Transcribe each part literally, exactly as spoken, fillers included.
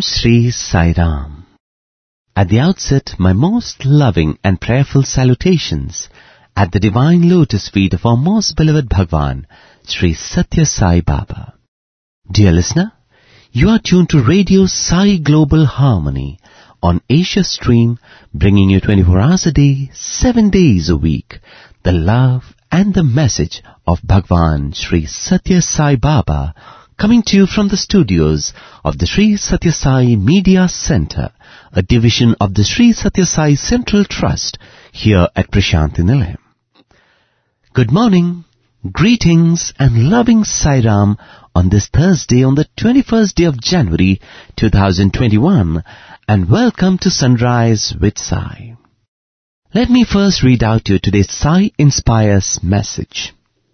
Shri Sai Ram. At the outset, my most loving and prayerful salutations at the divine lotus feet of our most beloved Bhagwan, Shri Satya Sai Baba. Dear listener, you are tuned to Radio Sai Global Harmony on Asia Stream, bringing you twenty-four hours a day, seven days a week, the love and the message of Bhagwan Shri Satya Sai Baba, coming to you from the studios of the Shri Satya Sai Media Center, a division of the Shri Satya Sai Central Trust, here at Prashanthi Nilayam. Good morning, greetings and loving Sai Ram on this Thursday on the twenty-first day of January two thousand twenty-one, and welcome to Sunrise with Sai. Let me first read out to you today's Sai Inspires message.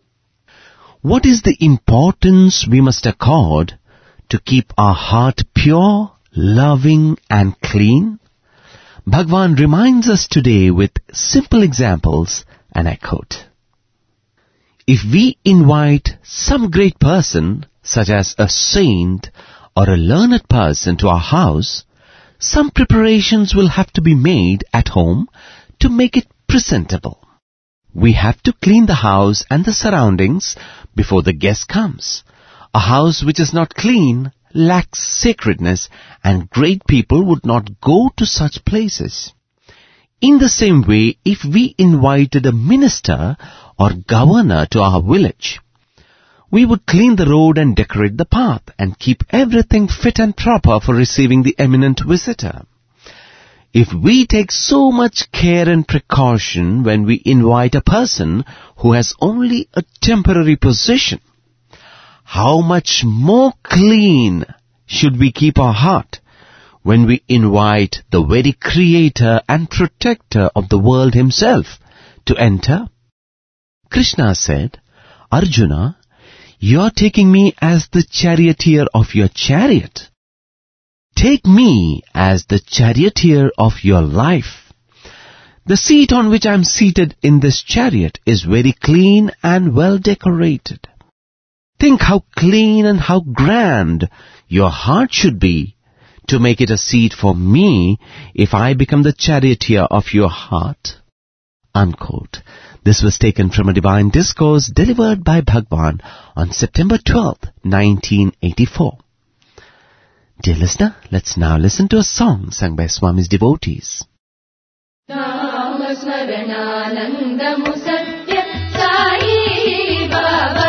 What is the importance we must accord to keep our heart pure, loving and clean? Bhagwan reminds us today with simple examples, and I quote, if we invite some great person, such as a saint or a learned person to our house, some preparations will have to be made at home to make it presentable. We have to clean the house and the surroundings before the guest comes. A house which is not clean lacks sacredness, and great people would not go to such places. In the same way, if we invited a minister or governor to our village, we would clean the road and decorate the path and keep everything fit and proper for receiving the eminent visitor. If we take so much care and precaution when we invite a person who has only a temporary position, how much more clean should we keep our heart when we invite the very creator and protector of the world himself to enter? Krishna said, Arjuna, you are taking me as the charioteer of your chariot. Take me as the charioteer of your life. The seat on which I am seated in this chariot is very clean and well decorated. Think how clean and how grand your heart should be to make it a seat for me if I become the charioteer of your heart. Unquote. This was taken from a divine discourse delivered by Bhagwan on September twelfth, nineteen eighty-four. Dear listener, let's now listen to a song sung by Swami's devotees. Namasmarananandamu Satya Sai Baba.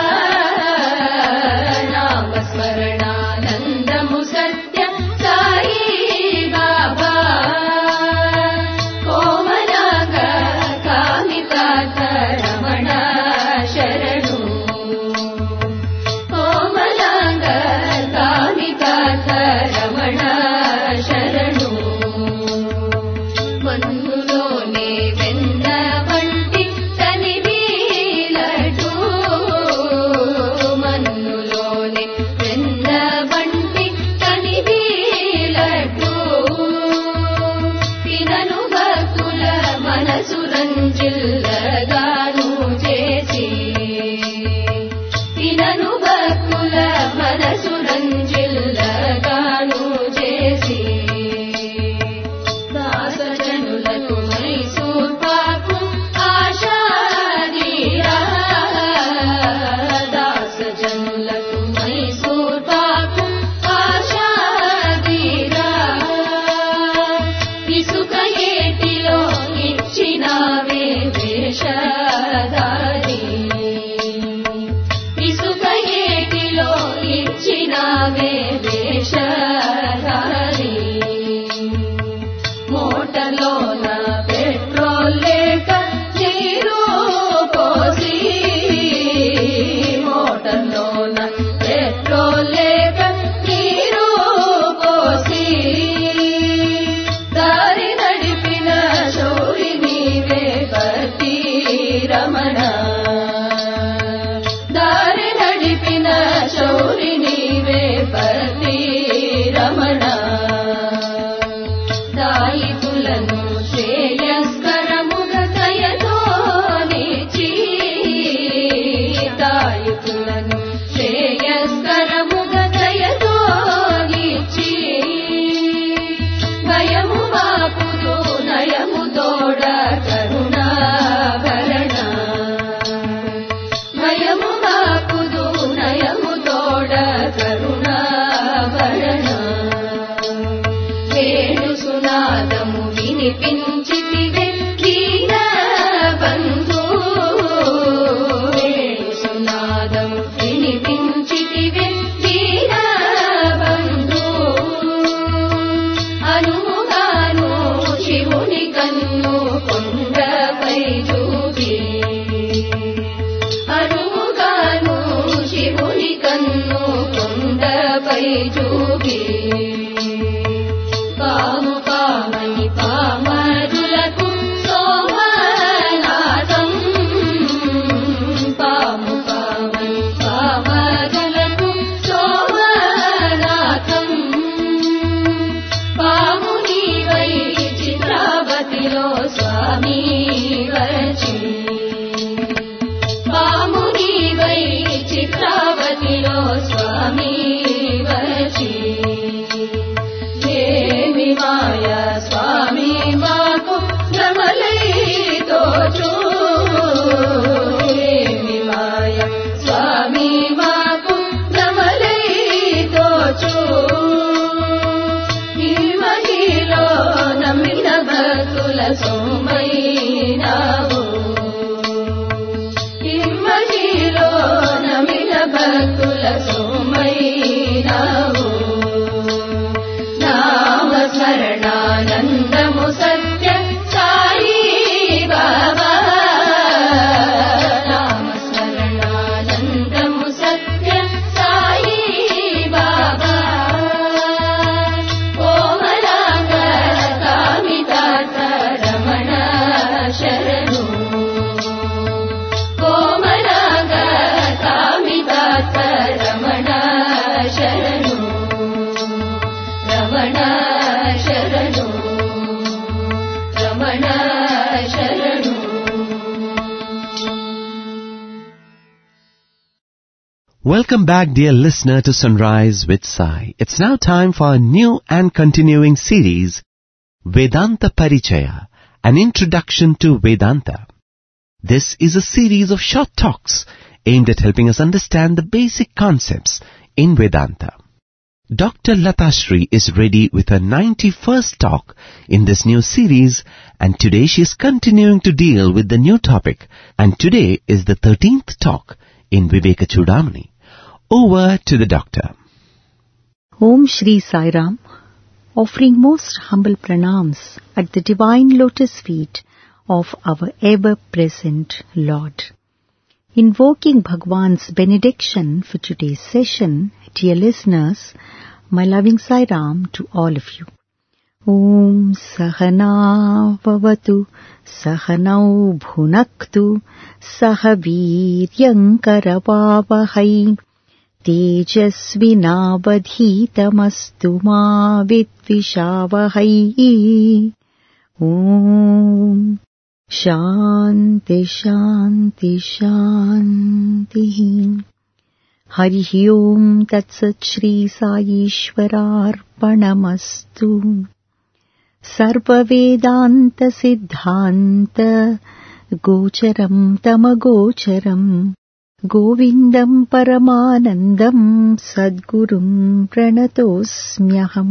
Namasmarananandamu Satya Sai Baba. Komalanga Kamitata Ramana Sharanu. Komalanga Kamitata Ramana Sharanu. Manulone Venna Vanti Tani భక్తుల సోమైనావు నామస్మరణానందము సత్య సాయి బాబా నామస్మరణానందము సత్య సాయి బాబా కోమలాంగ కామితార్థ రమణ శరణు కోమలాంగ కామితార్థ రమణ శరణు రమణ శరణు రమణ శరణు. Welcome back, dear listener, to Sunrise with Sai. It's now time for a new and continuing series, Vedanta Parichaya, an introduction to Vedanta. This is a series of short talks aimed at helping us understand the basic concepts in Vedanta. Doctor Lata Shri is ready with her ninety-first talk in this new series, and today she is continuing to deal with the new topic, and today is the thirteenth talk in Viveka Chudamani. Over to the doctor. Om Shri Sai Ram, offering most humble pranams at the divine lotus feet of our ever-present Lord. Invoking Bhagwan's benediction for today's session, dear listeners, my loving Sai Ram to all of you. Om Sahana Vavatu Sahanau Bhunaktu Sahaviryam Karavavahai Tejasvinavadhitamastu ma vidvishavahai. Om Shanti Shanti Shanti. Hari Om Tat Sat Shri Sai Ishwararpanamastu. Sarva Vedanta Siddhanta Gocharam Tamagocharam Govindam Paramanandam Sadgurum Pranatosmyaham.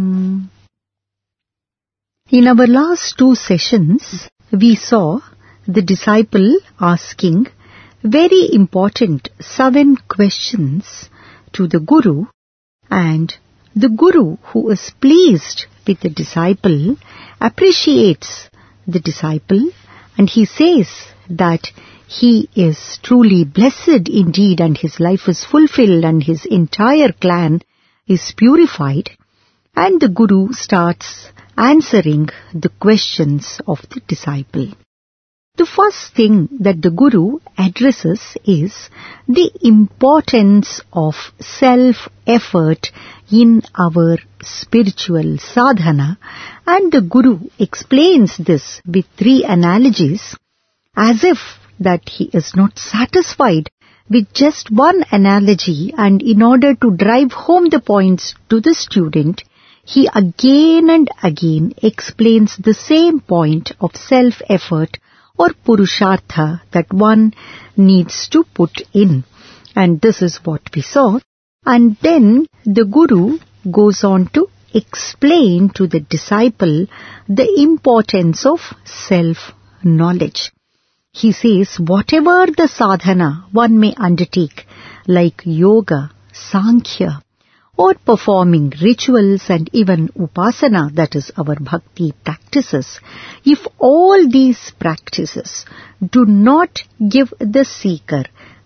In our last two sessions, we saw the disciple asking very important seven questions to the Guru, and the Guru, who is pleased with the disciple, appreciates the disciple, and he says that he is truly blessed indeed, and his life is fulfilled, and his entire clan is purified, and the Guru starts answering the questions of the disciple. The first thing that the Guru addresses is the importance of self-effort in our spiritual sadhana, and the Guru explains this with three analogies, as if that he is not satisfied with just one analogy, and in order to drive home the points to the student, he again and again explains the same point of self-effort or purushartha that one needs to put in. And this is what we saw. And then the Guru goes on to explain to the disciple the importance of self-knowledge. He says whatever the sadhana one may undertake, like yoga, sankhya, or performing rituals and even upasana, that is our bhakti practices, if all these practices do not give the seeker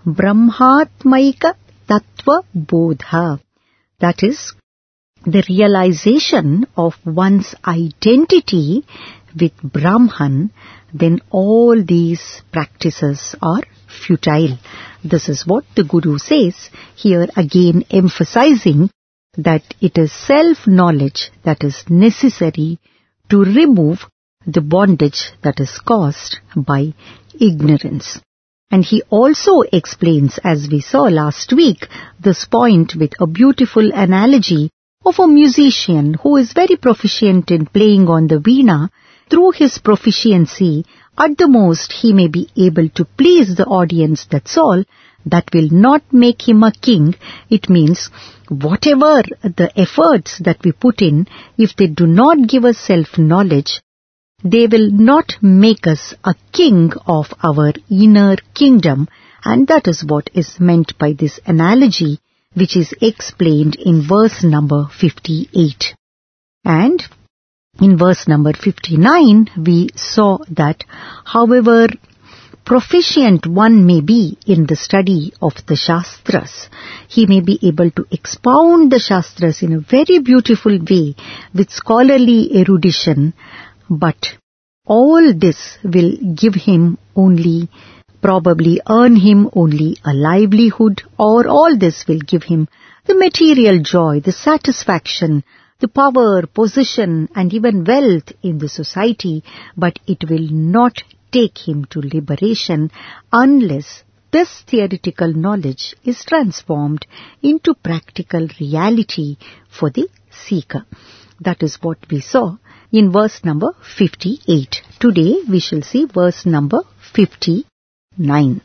brahmatmaika tattva bodha, that is, the realization of one's identity with Brahman, then all these practices are futile. This is what the Guru says, here again emphasizing that it is self-knowledge that is necessary to remove the bondage that is caused by ignorance. And he also explains, as we saw last week, this point with a beautiful analogy of a musician who is very proficient in playing on the veena. Through his proficiency, at the most he may be able to please the audience, that's all. That will not make him a king. It means whatever the efforts that we put in, if they do not give us self-knowledge, they will not make us a king of our inner kingdom, And that is what is meant by this analogy, which is explained in verse number fifty-eight. And in verse number fifty-nine, we saw that however proficient one may be in the study of the Shastras, he may be able to expound the Shastras in a very beautiful way with scholarly erudition, but all this will give him only, probably earn him only a livelihood, or all this will give him the material joy, the satisfaction, the power, position and even wealth in the society, but it will not take him to liberation unless this theoretical knowledge is transformed into practical reality for the seeker. That is what we saw in verse number fifty-eight. Today we shall see verse number fifty-nine.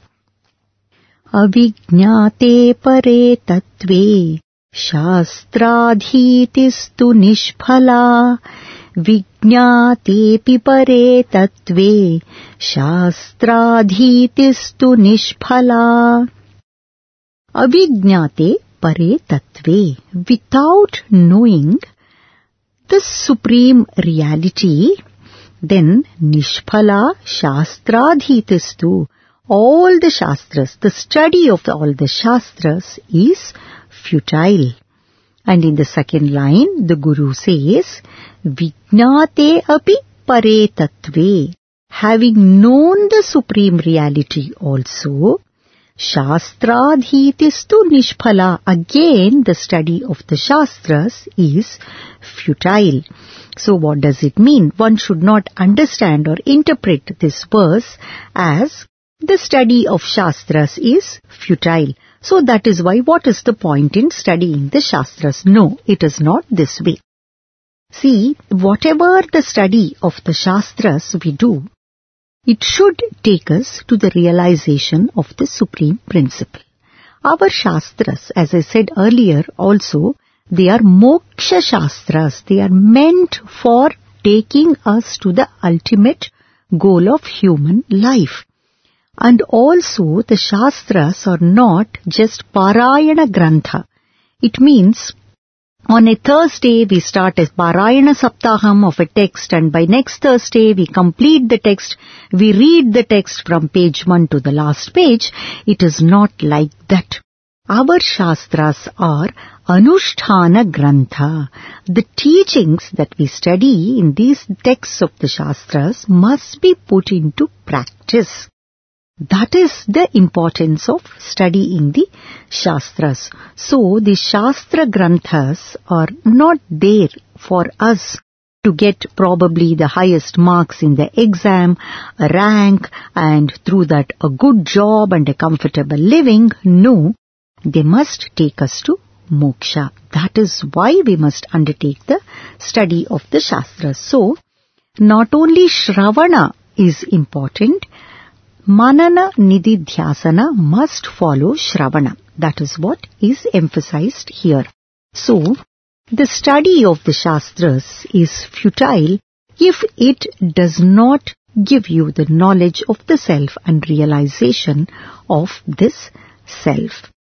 Avijñāte pare tattve शास्त्राधीतिस्तु निष्फला विज्ञातेऽपि परे तत्त्वे शास्त्राधीतिस्तु निष्फला. Avijñāte pare tattve, without knowing the supreme reality, then nishphala shastradhitistu, all the shastras, the study of the, all the shastras is futile. And in the second line, the Guru says, Vijñāte api pare tattve, having known the supreme reality also, Shastradhitistu nishphala, again the study of the Shastras is futile. So what does it mean? One should not understand or interpret this verse as the study of Shastras is futile. So that is why, what is the point in studying the Shastras? No, it is not this way. See, whatever the study of the Shastras we do, it should take us to the realization of the supreme principle. Our Shastras, as I said earlier also, they are moksha Shastras. They are meant for taking us to the ultimate goal of human life. And also the Shastras are not just Parayana Grantha. It means on a Thursday we start a Parayana Saptaham of a text, and by next Thursday we complete the text, we read the text from page one to the last page. It is not like that. Our Shastras are Anusthana Grantha. The teachings that we study in these texts of the Shastras must be put into practice. That is the importance of studying the Shastras. So the Shastra Granthas are not there for us to get probably the highest marks in the exam, a rank, and through that a good job and a comfortable living. No, they must take us to moksha. That is why we must undertake the study of the Shastras. So, not only Shravana is important, Manana Nididhyasana must follow Shravana. That is what is emphasized here. So, the study of the Shastras is futile if it does not give you the knowledge of the self and realization of this self.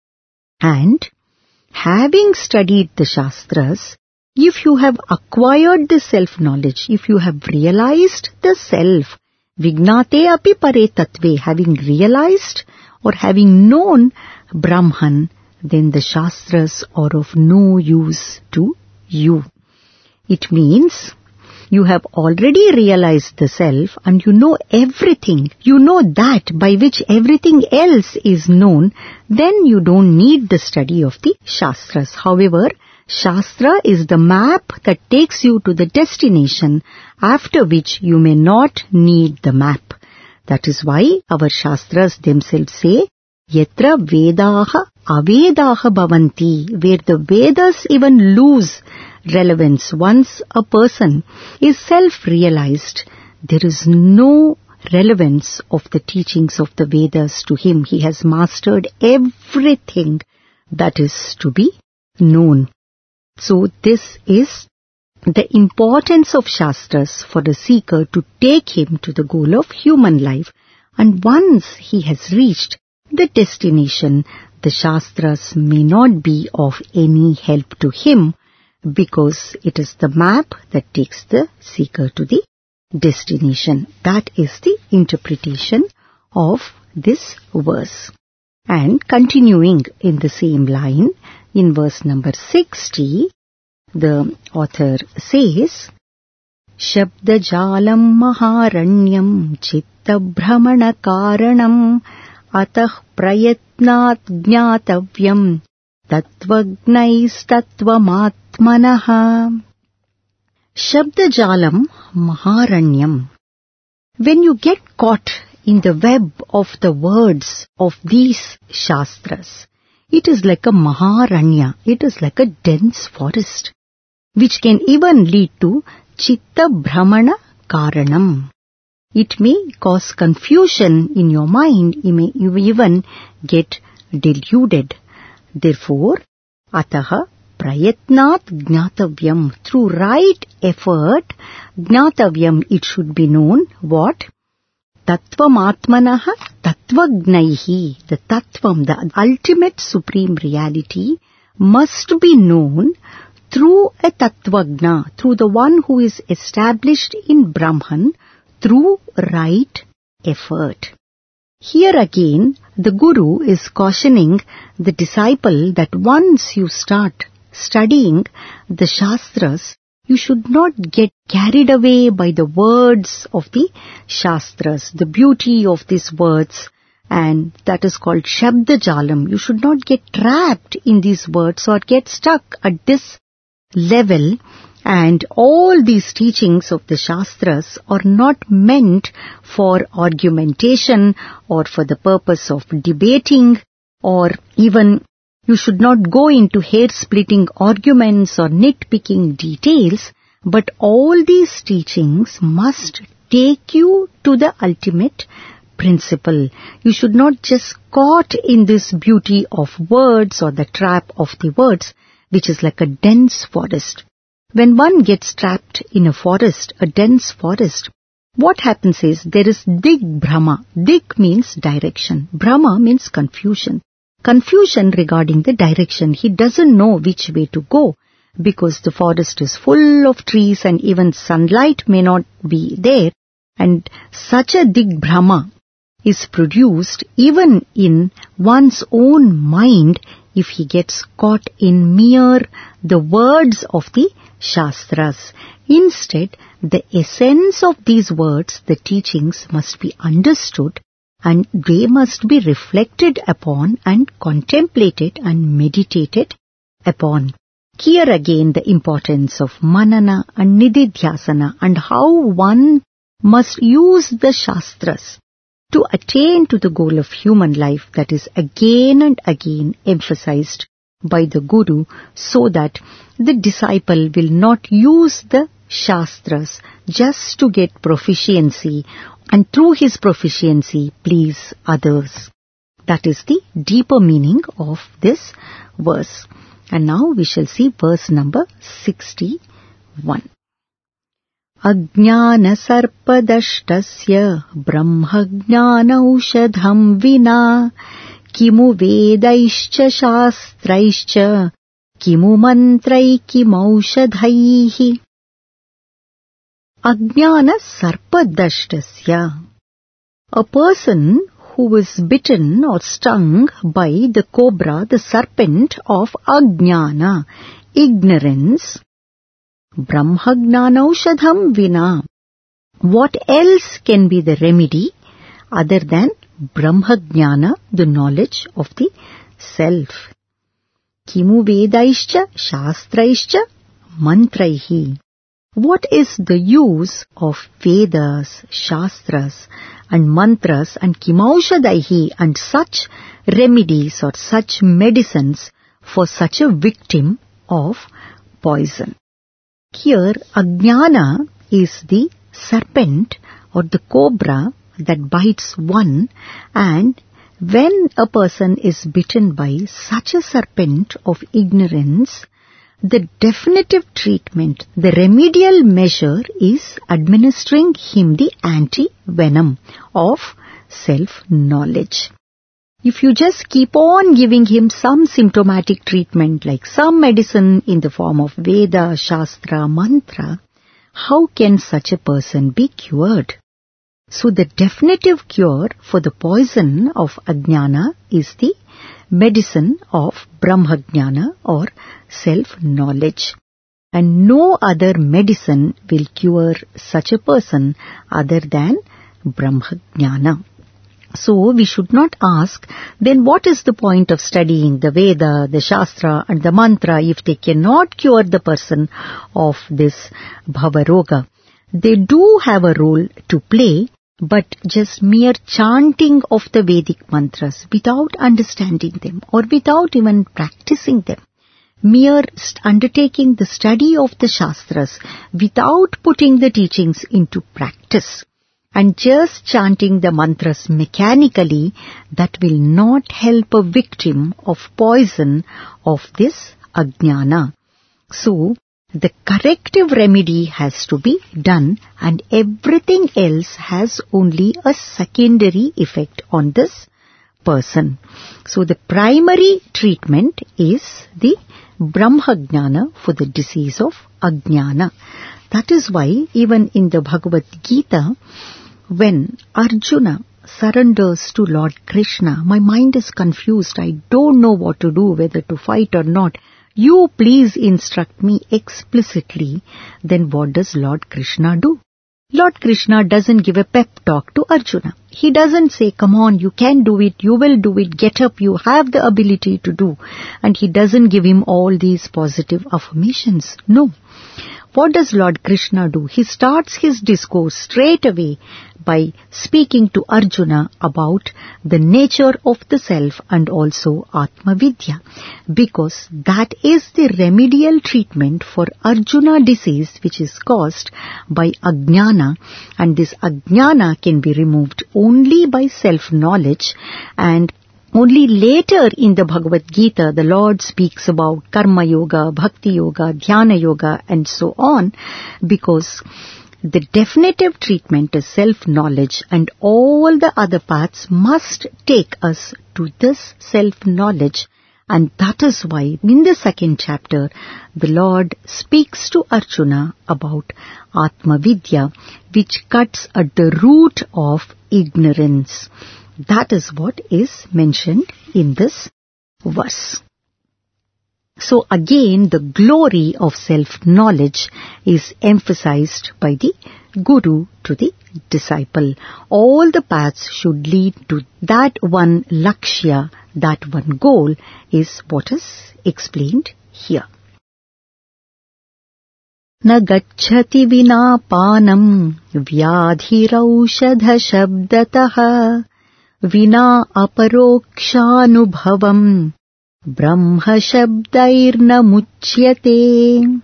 And having studied the Shastras, if you have acquired the self-knowledge, if you have realized the self, Vijñāte api pare tattve, having realized or having known Brahman, then the Shastras are of no use to you. It means you have already realized the self and you know everything. You know that by which everything else is known. Then you don't need the study of the Shastras. However, Shastra is the map that takes you to the destination, after which you may not need the map. That is why our Shastras themselves say, Yatra Vedaha Avedaha Bhavanti, where the Vedas even lose relevance. Once a person is self-realized, there is no relevance of the teachings of the Vedas to him. He has mastered everything that is to be known. So this is the importance of Shastras for the seeker to take him to the goal of human life. And once he has reached the destination, the Shastras may not be of any help to him, because it is the map that takes the seeker to the destination. That is the interpretation of this verse. And continuing in the same line, in verse number sixty, the author says, Shabdajalam maharanyam chitta brahmana karanam atah prayatnat jnatavyam tatvagnais tattvamatmanaha. Shabdajalam maharanyam. When you get caught in the web of the words of these Shastras, it is like a maharanya, it is like a dense forest, which can even lead to chitta brahmana karanam. It may cause confusion in your mind, you may even get deluded. Therefore, ataha prayatnat jnatavyam, through right effort, jnatavyam, it should be known what? Tattvamatmanaha tatvagnaihi, the tattvam, the ultimate supreme reality, must be known through a tattvagna, through the one who is established in Brahman, through right effort. Here again, the Guru is cautioning the disciple that once you start studying the Shastras, you should not get carried away by the words of the Shastras, the beauty of these words, and that is called Shabdajalam. You should not get trapped in these words or get stuck at this level. And all these teachings of the Shastras are not meant for argumentation or for the purpose of debating, or even you should not go into hair-splitting arguments or nitpicking details, but all these teachings must take you to the ultimate principle. You should not just caught in this beauty of words or the trap of the words, which is like a dense forest. When one gets trapped in a forest, a dense forest, what happens is there is dig brahma. Dig means direction. Brahma means confusion. Confusion regarding the direction. He doesn't know which way to go because the forest is full of trees and even sunlight may not be there. And such a dig brahma is produced even in one's own mind if he gets caught in mere the words of the Shastras. Instead, the essence of these words, the teachings, must be understood and they must be reflected upon and contemplated and meditated upon. Here again the importance of manana and nididhyasana and how one must use the Shastras to attain to the goal of human life, that is again and again emphasized by the Guru, so that the disciple will not use the Shastras just to get proficiency and through his proficiency please others. That is the deeper meaning of this verse. And now we shall see verse number sixty-one. Ajnana sarpadashtasya brahmajnanaushadham vina kimu vedaischa shastraischa kimu mantrai kimaushadhaihi. Ajnana sarpadashtasya. A person who was bitten or stung by the cobra, the serpent of ajnana, ignorance, brahmajnanaushadham vina. What else can be the remedy other than brahmajnana, the knowledge of the self? Kimu vedaischa shastraischa mantraihi. What is the use of Vedas, Shastras and mantras and kimaushadaihi and such remedies or such medicines for such a victim of poison? Here, ajnana is the serpent or the cobra that bites one, and when a person is bitten by such a serpent of ignorance, the definitive treatment, the remedial measure is administering him the anti-venom of self-knowledge. If you just keep on giving him some symptomatic treatment like some medicine in the form of Veda, Shastra, Mantra, how can such a person be cured? So the definitive cure for the poison of Ajnana is the medicine of Brahmajnana or self-knowledge. And no other medicine will cure such a person other than Brahmajnana. So we should not ask, then what is the point of studying the Veda, the Shastra and the Mantra if they cannot cure the person of this Bhavaroga? They do have a role to play, but just mere chanting of the Vedic mantras without understanding them or without even practicing them, mere undertaking the study of the Shastras without putting the teachings into practice, and just chanting the mantras mechanically, that will not help a victim of poison of this Ajnana. So, the corrective remedy has to be done, and everything else has only a secondary effect on this person. So, the primary treatment is the Brahmajnana for the disease of Ajnana. That is why even in the Bhagavad Gita, when Arjuna surrenders to Lord Krishna, my mind is confused, I don't know what to do, whether to fight or not. You please instruct me explicitly. Then what does Lord Krishna do? Lord Krishna doesn't give a pep talk to Arjuna. He doesn't say, come on, you can do it, you will do it, get up, you have the ability to do. And he doesn't give him all these positive affirmations. No. What does Lord Krishna do? He starts his discourse straight away by speaking to Arjuna about the nature of the self and also Atma Vidya, because that is the remedial treatment for Arjuna disease which is caused by Ajnana, and this Ajnana can be removed only by self-knowledge. And only later in the Bhagavad Gita, the Lord speaks about Karma Yoga, Bhakti Yoga, Dhyana Yoga and so on, because the definitive treatment is self-knowledge, and all the other paths must take us to this self-knowledge. And that is why in the second chapter, the Lord speaks to Arjuna about Atma Vidya, which cuts at the root of ignorance. That is what is mentioned in this verse. So again, the glory of self-knowledge is emphasized by the Guru to the disciple. All the paths should lead to that one lakshya, that one goal is what is explained here. Na gacchati vina panam vyadhiraushadha shabdatah Vina aparokshanubhavam brahma shabdairna muchyate.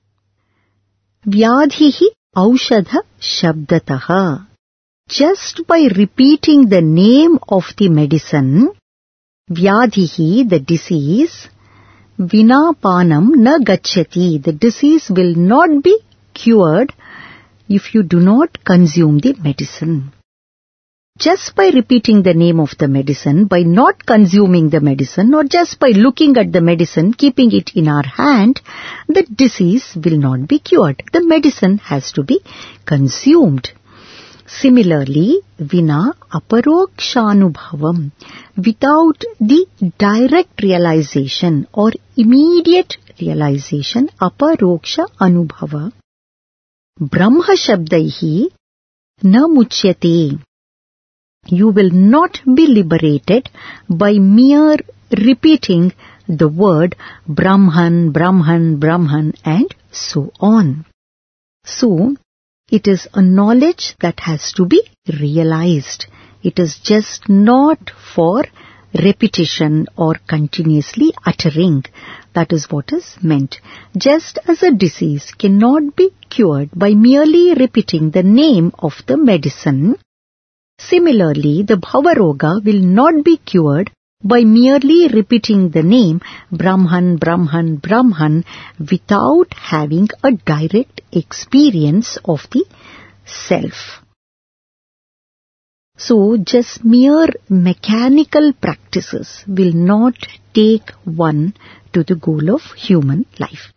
Vyadhihi aushadha shabdataha. Just by repeating the name of the medicine, vyadhihi, the disease, vina panam na gacchati, the disease will not be cured if you do not consume the medicine. Just by repeating the name of the medicine, by not consuming the medicine, or just by looking at the medicine, keeping it in our hand, the disease will not be cured. The medicine has to be consumed. Similarly, vina aparokshanubhavam, without the direct realization or immediate realization, aparoksha anubhava, brahma shabdaihi na muchyate. You will not be liberated by mere repeating the word Brahman, Brahman, Brahman and so on. So, it is a knowledge that has to be realized. It is just not for repetition or continuously uttering. That is what is meant. Just as a disease cannot be cured by merely repeating the name of the medicine, similarly, the Bhavaroga will not be cured by merely repeating the name Brahman, Brahman, Brahman without having a direct experience of the self. So just mere mechanical practices will not take one to the goal of human life.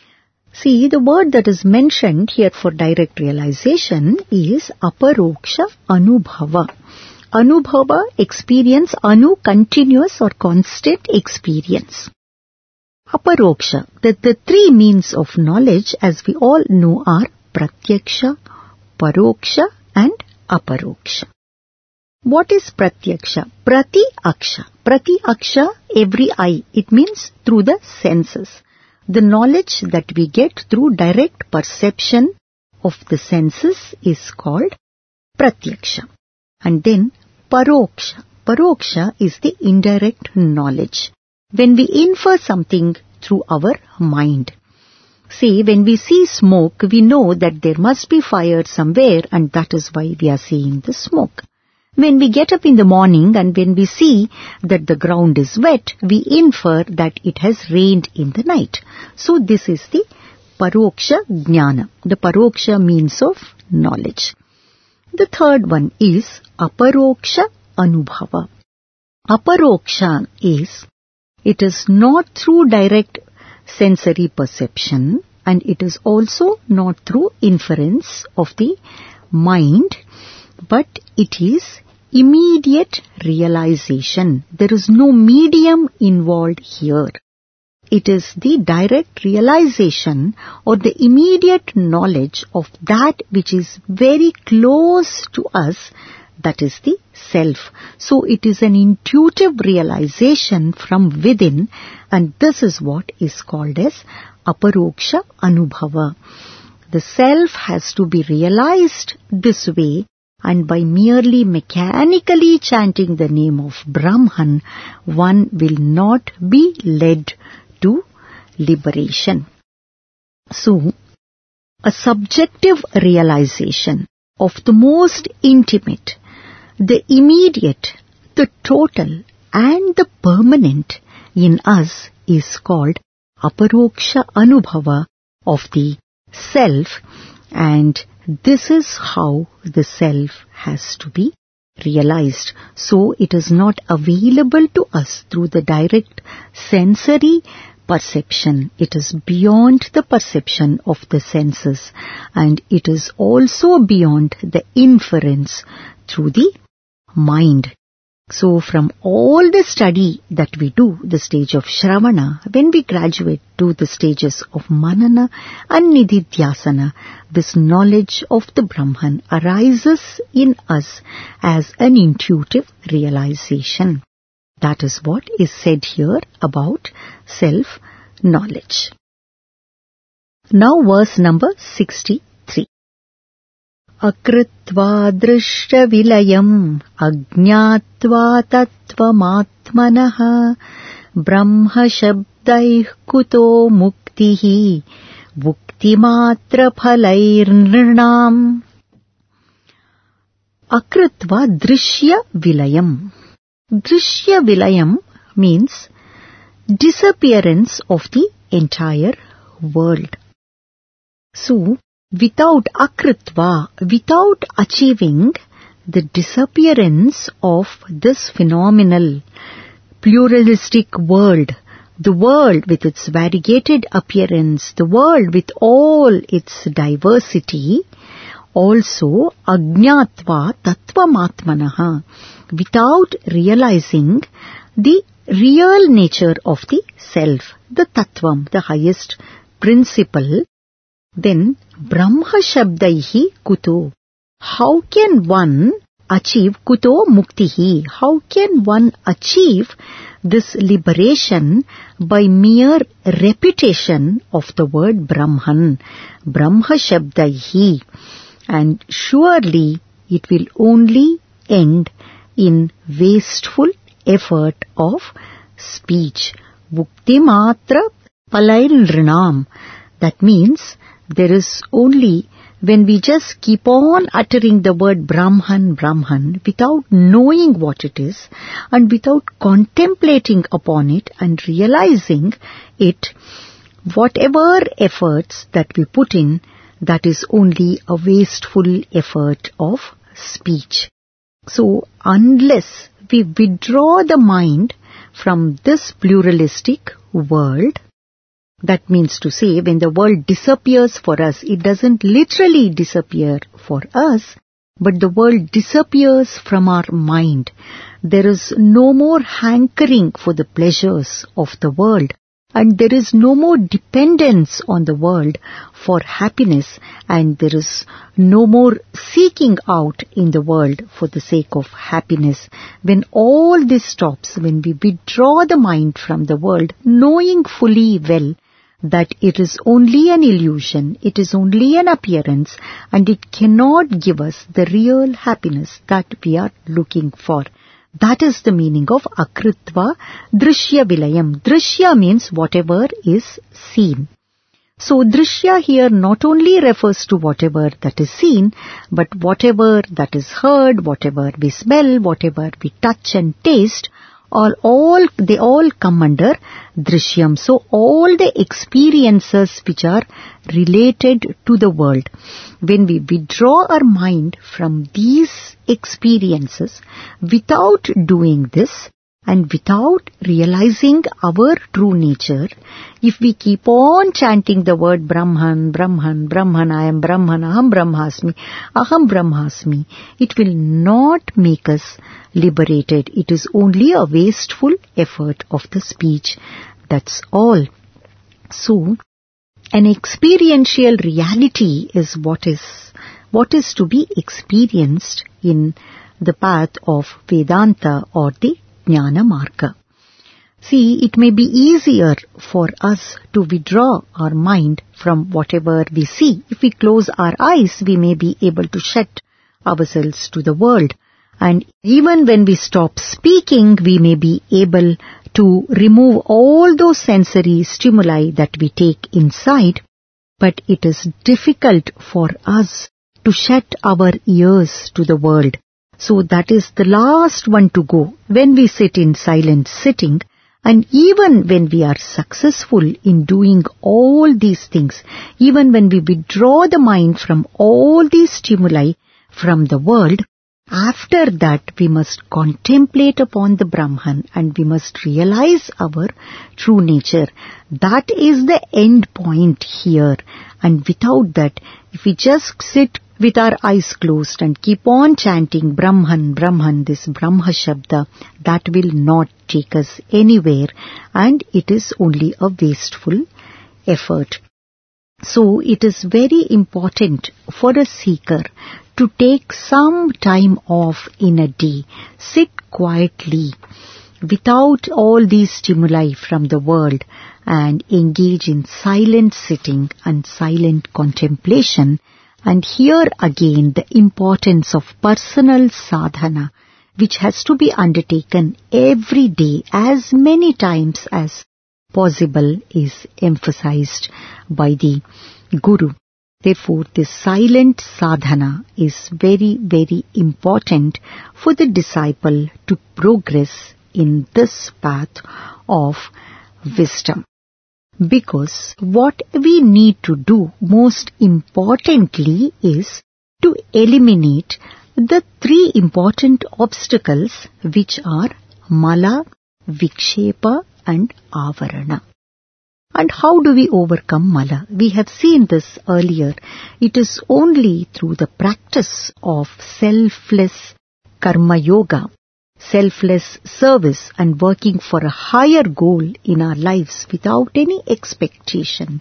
See, the word that is mentioned here for direct realization is aparoksha anubhava. Anubhava, experience, anu, continuous or constant experience. Aparoksha, that the three means of knowledge, as we all know, are pratyaksha, paroksha and aparoksha. What is pratyaksha? Prati aksha. Prati aksha, every eye. It means through the senses. The knowledge that we get through direct perception of the senses is called pratyaksha. And then paroksha. Paroksha is the indirect knowledge. When we infer something through our mind. See, when we see smoke, we know that there must be fire somewhere, and that is why we are seeing the smoke. When we get up in the morning and when we see that the ground is wet, we infer that it has rained in the night. So this is the paroksha jnana, the paroksha means of knowledge. The third one is aparoksha anubhava. Aparoksha is, it is not through direct sensory perception, and it is also not through inference of the mind, but it is immediate realization. There is no medium involved here. It is the direct realization or the immediate knowledge of that which is very close to us, that is the self. So it is an intuitive realization from within, and this is what is called as aparoksha anubhava. The self has to be realized this way, and by merely mechanically chanting the name of Brahman, one will not be led to liberation. So, a subjective realization of the most intimate, the immediate, the total and the permanent in us is called aparoksha anubhava of the self, and this is how the self has to be realized. So it is not available to us through the direct sensory perception. It is beyond the perception of the senses, and it is also beyond the inference through the mind. So from all the study that we do, the stage of Shravana, when we graduate to the stages of Manana and Nididhyasana, this knowledge of the Brahman arises in us as an intuitive realization. That is what is said here about self-knowledge. Now verse number sixty-three. Akritva drishya vilayam ajñātvā tattvamatmanaha brahma shabdaih kuto muktihi muktimatra phalairnrinam. Akritva drishya vilayam. Drishya vilayam means disappearance of the entire world. So, without akritva, without achieving the disappearance of this phenomenal, pluralistic world, the world with its variegated appearance, the world with all its diversity, also ajñātvā tattvamatmanaha, without realizing the real nature of the self, the tattvam, the highest principle, then Brahma Shabdaihi Kuto. How can one achieve Kuto Muktihi? How can one achieve this liberation by mere repetition of the word Brahman? Brahma Shabdaihi. And surely it will only end in wasteful effort of speech. Muktimatra phalairnrinam. That means there is only when we just keep on uttering the word Brahman, Brahman, without knowing what it is and without contemplating upon it and realizing it, whatever efforts that we put in, that is only a wasteful effort of speech. So unless we withdraw the mind from this pluralistic world, that means to say, when the world disappears for us, it doesn't literally disappear for us, but the world disappears from our mind. There is no more hankering for the pleasures of the world, and there is no more dependence on the world for happiness, and there is no more seeking out in the world for the sake of happiness. When all this stops, when we withdraw the mind from the world, knowing fully well that it is only an illusion, it is only an appearance, and it cannot give us the real happiness that we are looking for. That is the meaning of akritva drishya vilayam. Drishya means whatever is seen. So drishya here not only refers to whatever that is seen, but whatever that is heard, whatever we smell, whatever we touch and taste, all, all, they all come under drishyam. So all the experiences which are related to the world, when we withdraw our mind from these experiences without doing this and without realizing our true nature, if we keep on chanting the word Brahman, Brahman, Brahman, I am Brahman, Aham Brahmasmi, Aham Brahmasmi, it will not make us liberated. It is only a wasteful effort of the speech. That's all. So, an experiential reality is what is what is to be experienced in the path of Vedanta or the Jnana Marga. See, it may be easier for us to withdraw our mind from whatever we see. If we close our eyes, we may be able to shut ourselves to the world. And even when we stop speaking, we may be able to remove all those sensory stimuli that we take inside. But it is difficult for us to shut our ears to the world. So that is the last one to go. When we sit in silent sitting, and even when we are successful in doing all these things, even when we withdraw the mind from all these stimuli from the world, after that we must contemplate upon the Brahman and we must realize our true nature. That is the end point here. And without that, if we just sit with our eyes closed and keep on chanting Brahman, Brahman, this Brahma Shabda, that will not take us anywhere, and it is only a wasteful effort. So it is very important for a seeker to take some time off in a day, sit quietly without all these stimuli from the world and engage in silent sitting and silent contemplation. And here again the importance of personal sadhana, which has to be undertaken every day as many times as possible, is emphasized by the Guru. Therefore, this silent sadhana is very, very important for the disciple to progress in this path of wisdom. Because what we need to do most importantly is to eliminate the three important obstacles which are mala, vikshepa and avarana. And how do we overcome mala? We have seen this earlier. It is only through the practice of selfless karma yoga, selfless service and working for a higher goal in our lives without any expectation,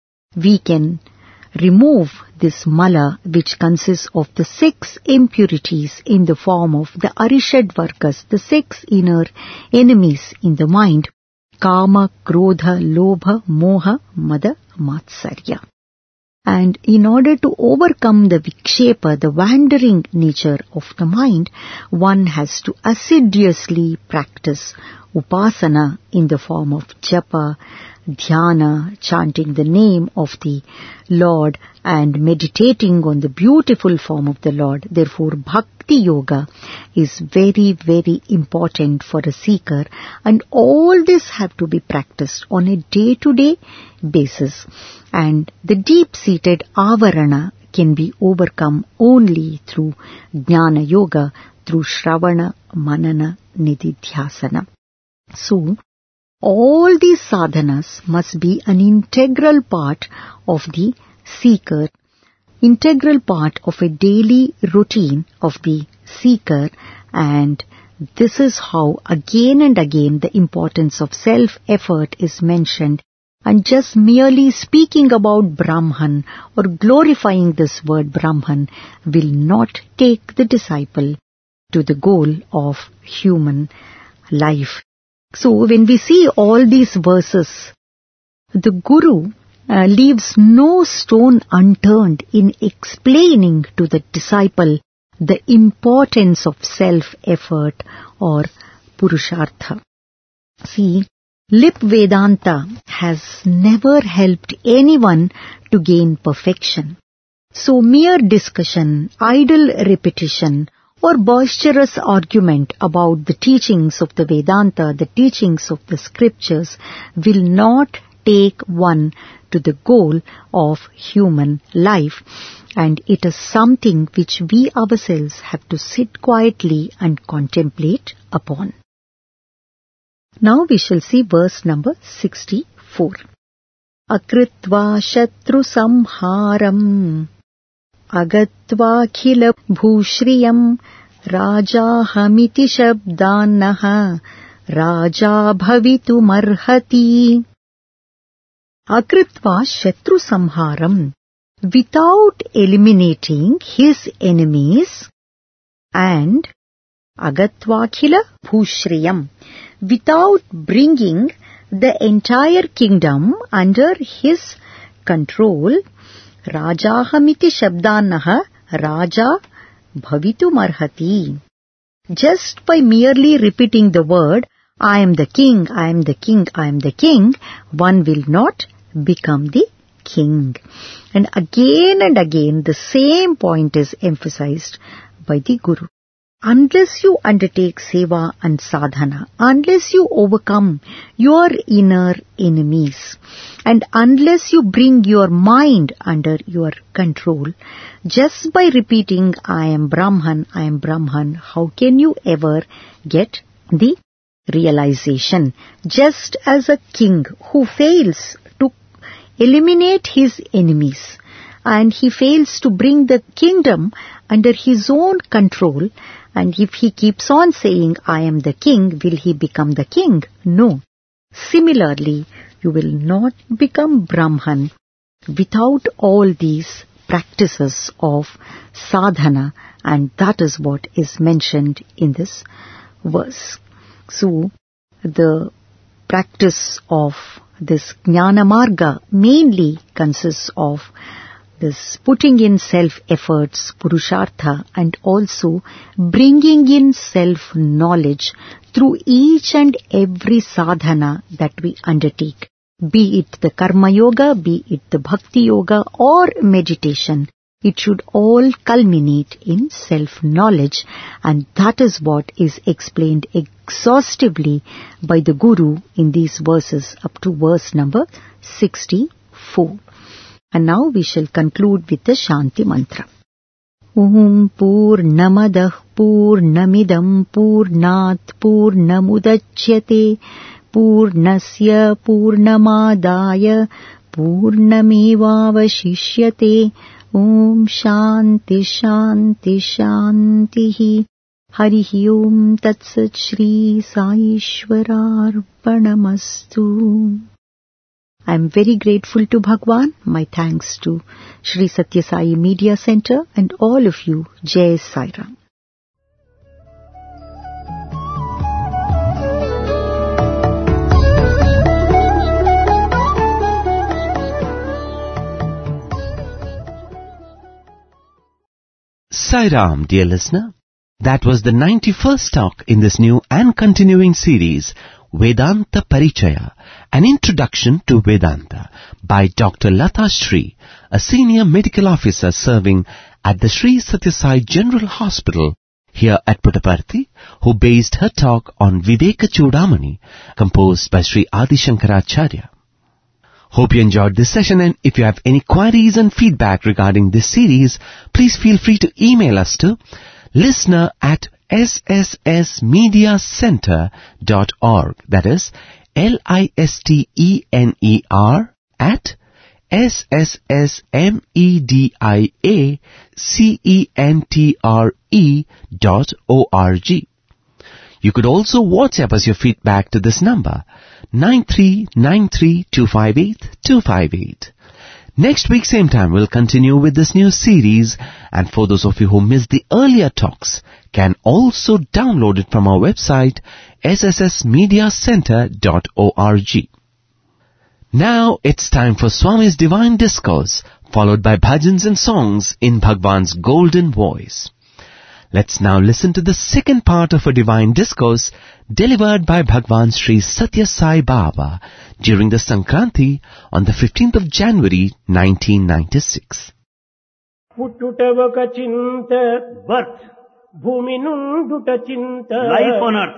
we can remove this mala, which consists of the six impurities in the form of the arishad vargas, the six inner enemies in the mind: kama, krodha, lobha, moha, mada, matsarya. And in order to overcome the vikshepa, the wandering nature of the mind, one has to assiduously practice upasana in the form of japa, dhyana, chanting the name of the Lord and meditating on the beautiful form of the Lord. Therefore, bhakti yoga is very, very important for a seeker, and all this have to be practiced on a day-to-day basis. And the deep-seated avarana can be overcome only through jnana yoga, through Shravana, Manana, Nididhyasana. So, all these sadhanas must be an integral part of the seeker, integral part of a daily routine of the seeker, and this is how again and again the importance of self-effort is mentioned, and just merely speaking about Brahman or glorifying this word Brahman will not take the disciple to the goal of human life. So when we see all these verses, the Guru uh, leaves no stone unturned in explaining to the disciple the importance of self-effort or Purushartha. See, lip Vedanta has never helped anyone to gain perfection. So mere discussion, idle repetition, or boisterous argument about the teachings of the Vedanta, the teachings of the scriptures, will not take one to the goal of human life, and it is something which we ourselves have to sit quietly and contemplate upon. Now we shall see verse number sixty-four. Akritva shatru samharam agatva khila bhushriyam raja hamiti shabdanaha raja bhavitu marhati. Akritva shatru samharam, without eliminating his enemies, and agatva khila bhushriyam, without bringing the entire kingdom under his control, Rajahamiti Shabdanaha Raja Bhavitu Marhati. Just by merely repeating the word, I am the king, I am the king, I am the king, one will not become the king. And again and again the same point is emphasized by the Guru. Unless you undertake seva and sadhana, unless you overcome your inner enemies, and unless you bring your mind under your control, just by repeating, I am Brahman, I am Brahman, how can you ever get the realization? Just as a king who fails to eliminate his enemies, and he fails to bring the kingdom under his own control, and if he keeps on saying, I am the king, will he become the king? No. Similarly, you will not become Brahman without all these practices of sadhana, and that is what is mentioned in this verse. So, the practice of this Jnana Marga mainly consists of this putting in self-efforts, Purushartha, and also bringing in self-knowledge through each and every sadhana that we undertake. Be it the Karma Yoga, be it the Bhakti Yoga or meditation, it should all culminate in self-knowledge, and that is what is explained exhaustively by the Guru in these verses up to verse number sixty-four. And now we shall conclude with the Shanti Mantra. Om Purnamadah Purnamidam Purnat Purnamudachyate Purnasya Purnamadaya Purnamevavashishyate. Om Shanti Shanti Shantihi. Harihi Om Tatsat Shri Sai Ishwararpanamastu. I am very grateful to Bhagwan. My thanks to Shri Satya Sai Media Center and all of you. Jai Sai Ram. Sai Ram, dear listener. That was the ninety-first talk in this new and continuing series, Vedanta Parichaya, an introduction to Vedanta, by Doctor Lata Shri, a senior medical officer serving at the Shri Satya Sai General Hospital here at Puttaparthi, who based her talk on Viveka Chudamani, composed by Shri Adi Shankaracharya. Hope you enjoyed this session, and if you have any queries and feedback regarding this series, please feel free to email us to listener at s s s media center dot org. That is L I S T E N E R at S S S M E D I A C E N T R E dot O R G. You could also WhatsApp us your feedback to this number, nine three nine three two five eight two five eight. Next week, same time, we'll continue with this new series, and for those of you who missed the earlier talks, can also download it from our website, S S S media center dot org. Now it's time for Swami's Divine Discourse, followed by bhajans and songs in Bhagwan's golden voice. Let's now listen to the second part of a divine discourse delivered by Bhagwan Sri Satya Sai Baba during the Sankranti on the fifteenth of January nineteen ninety-six. పుట్టుట ఒక చింత Birth, భూమి నుండుట చింత life on earth,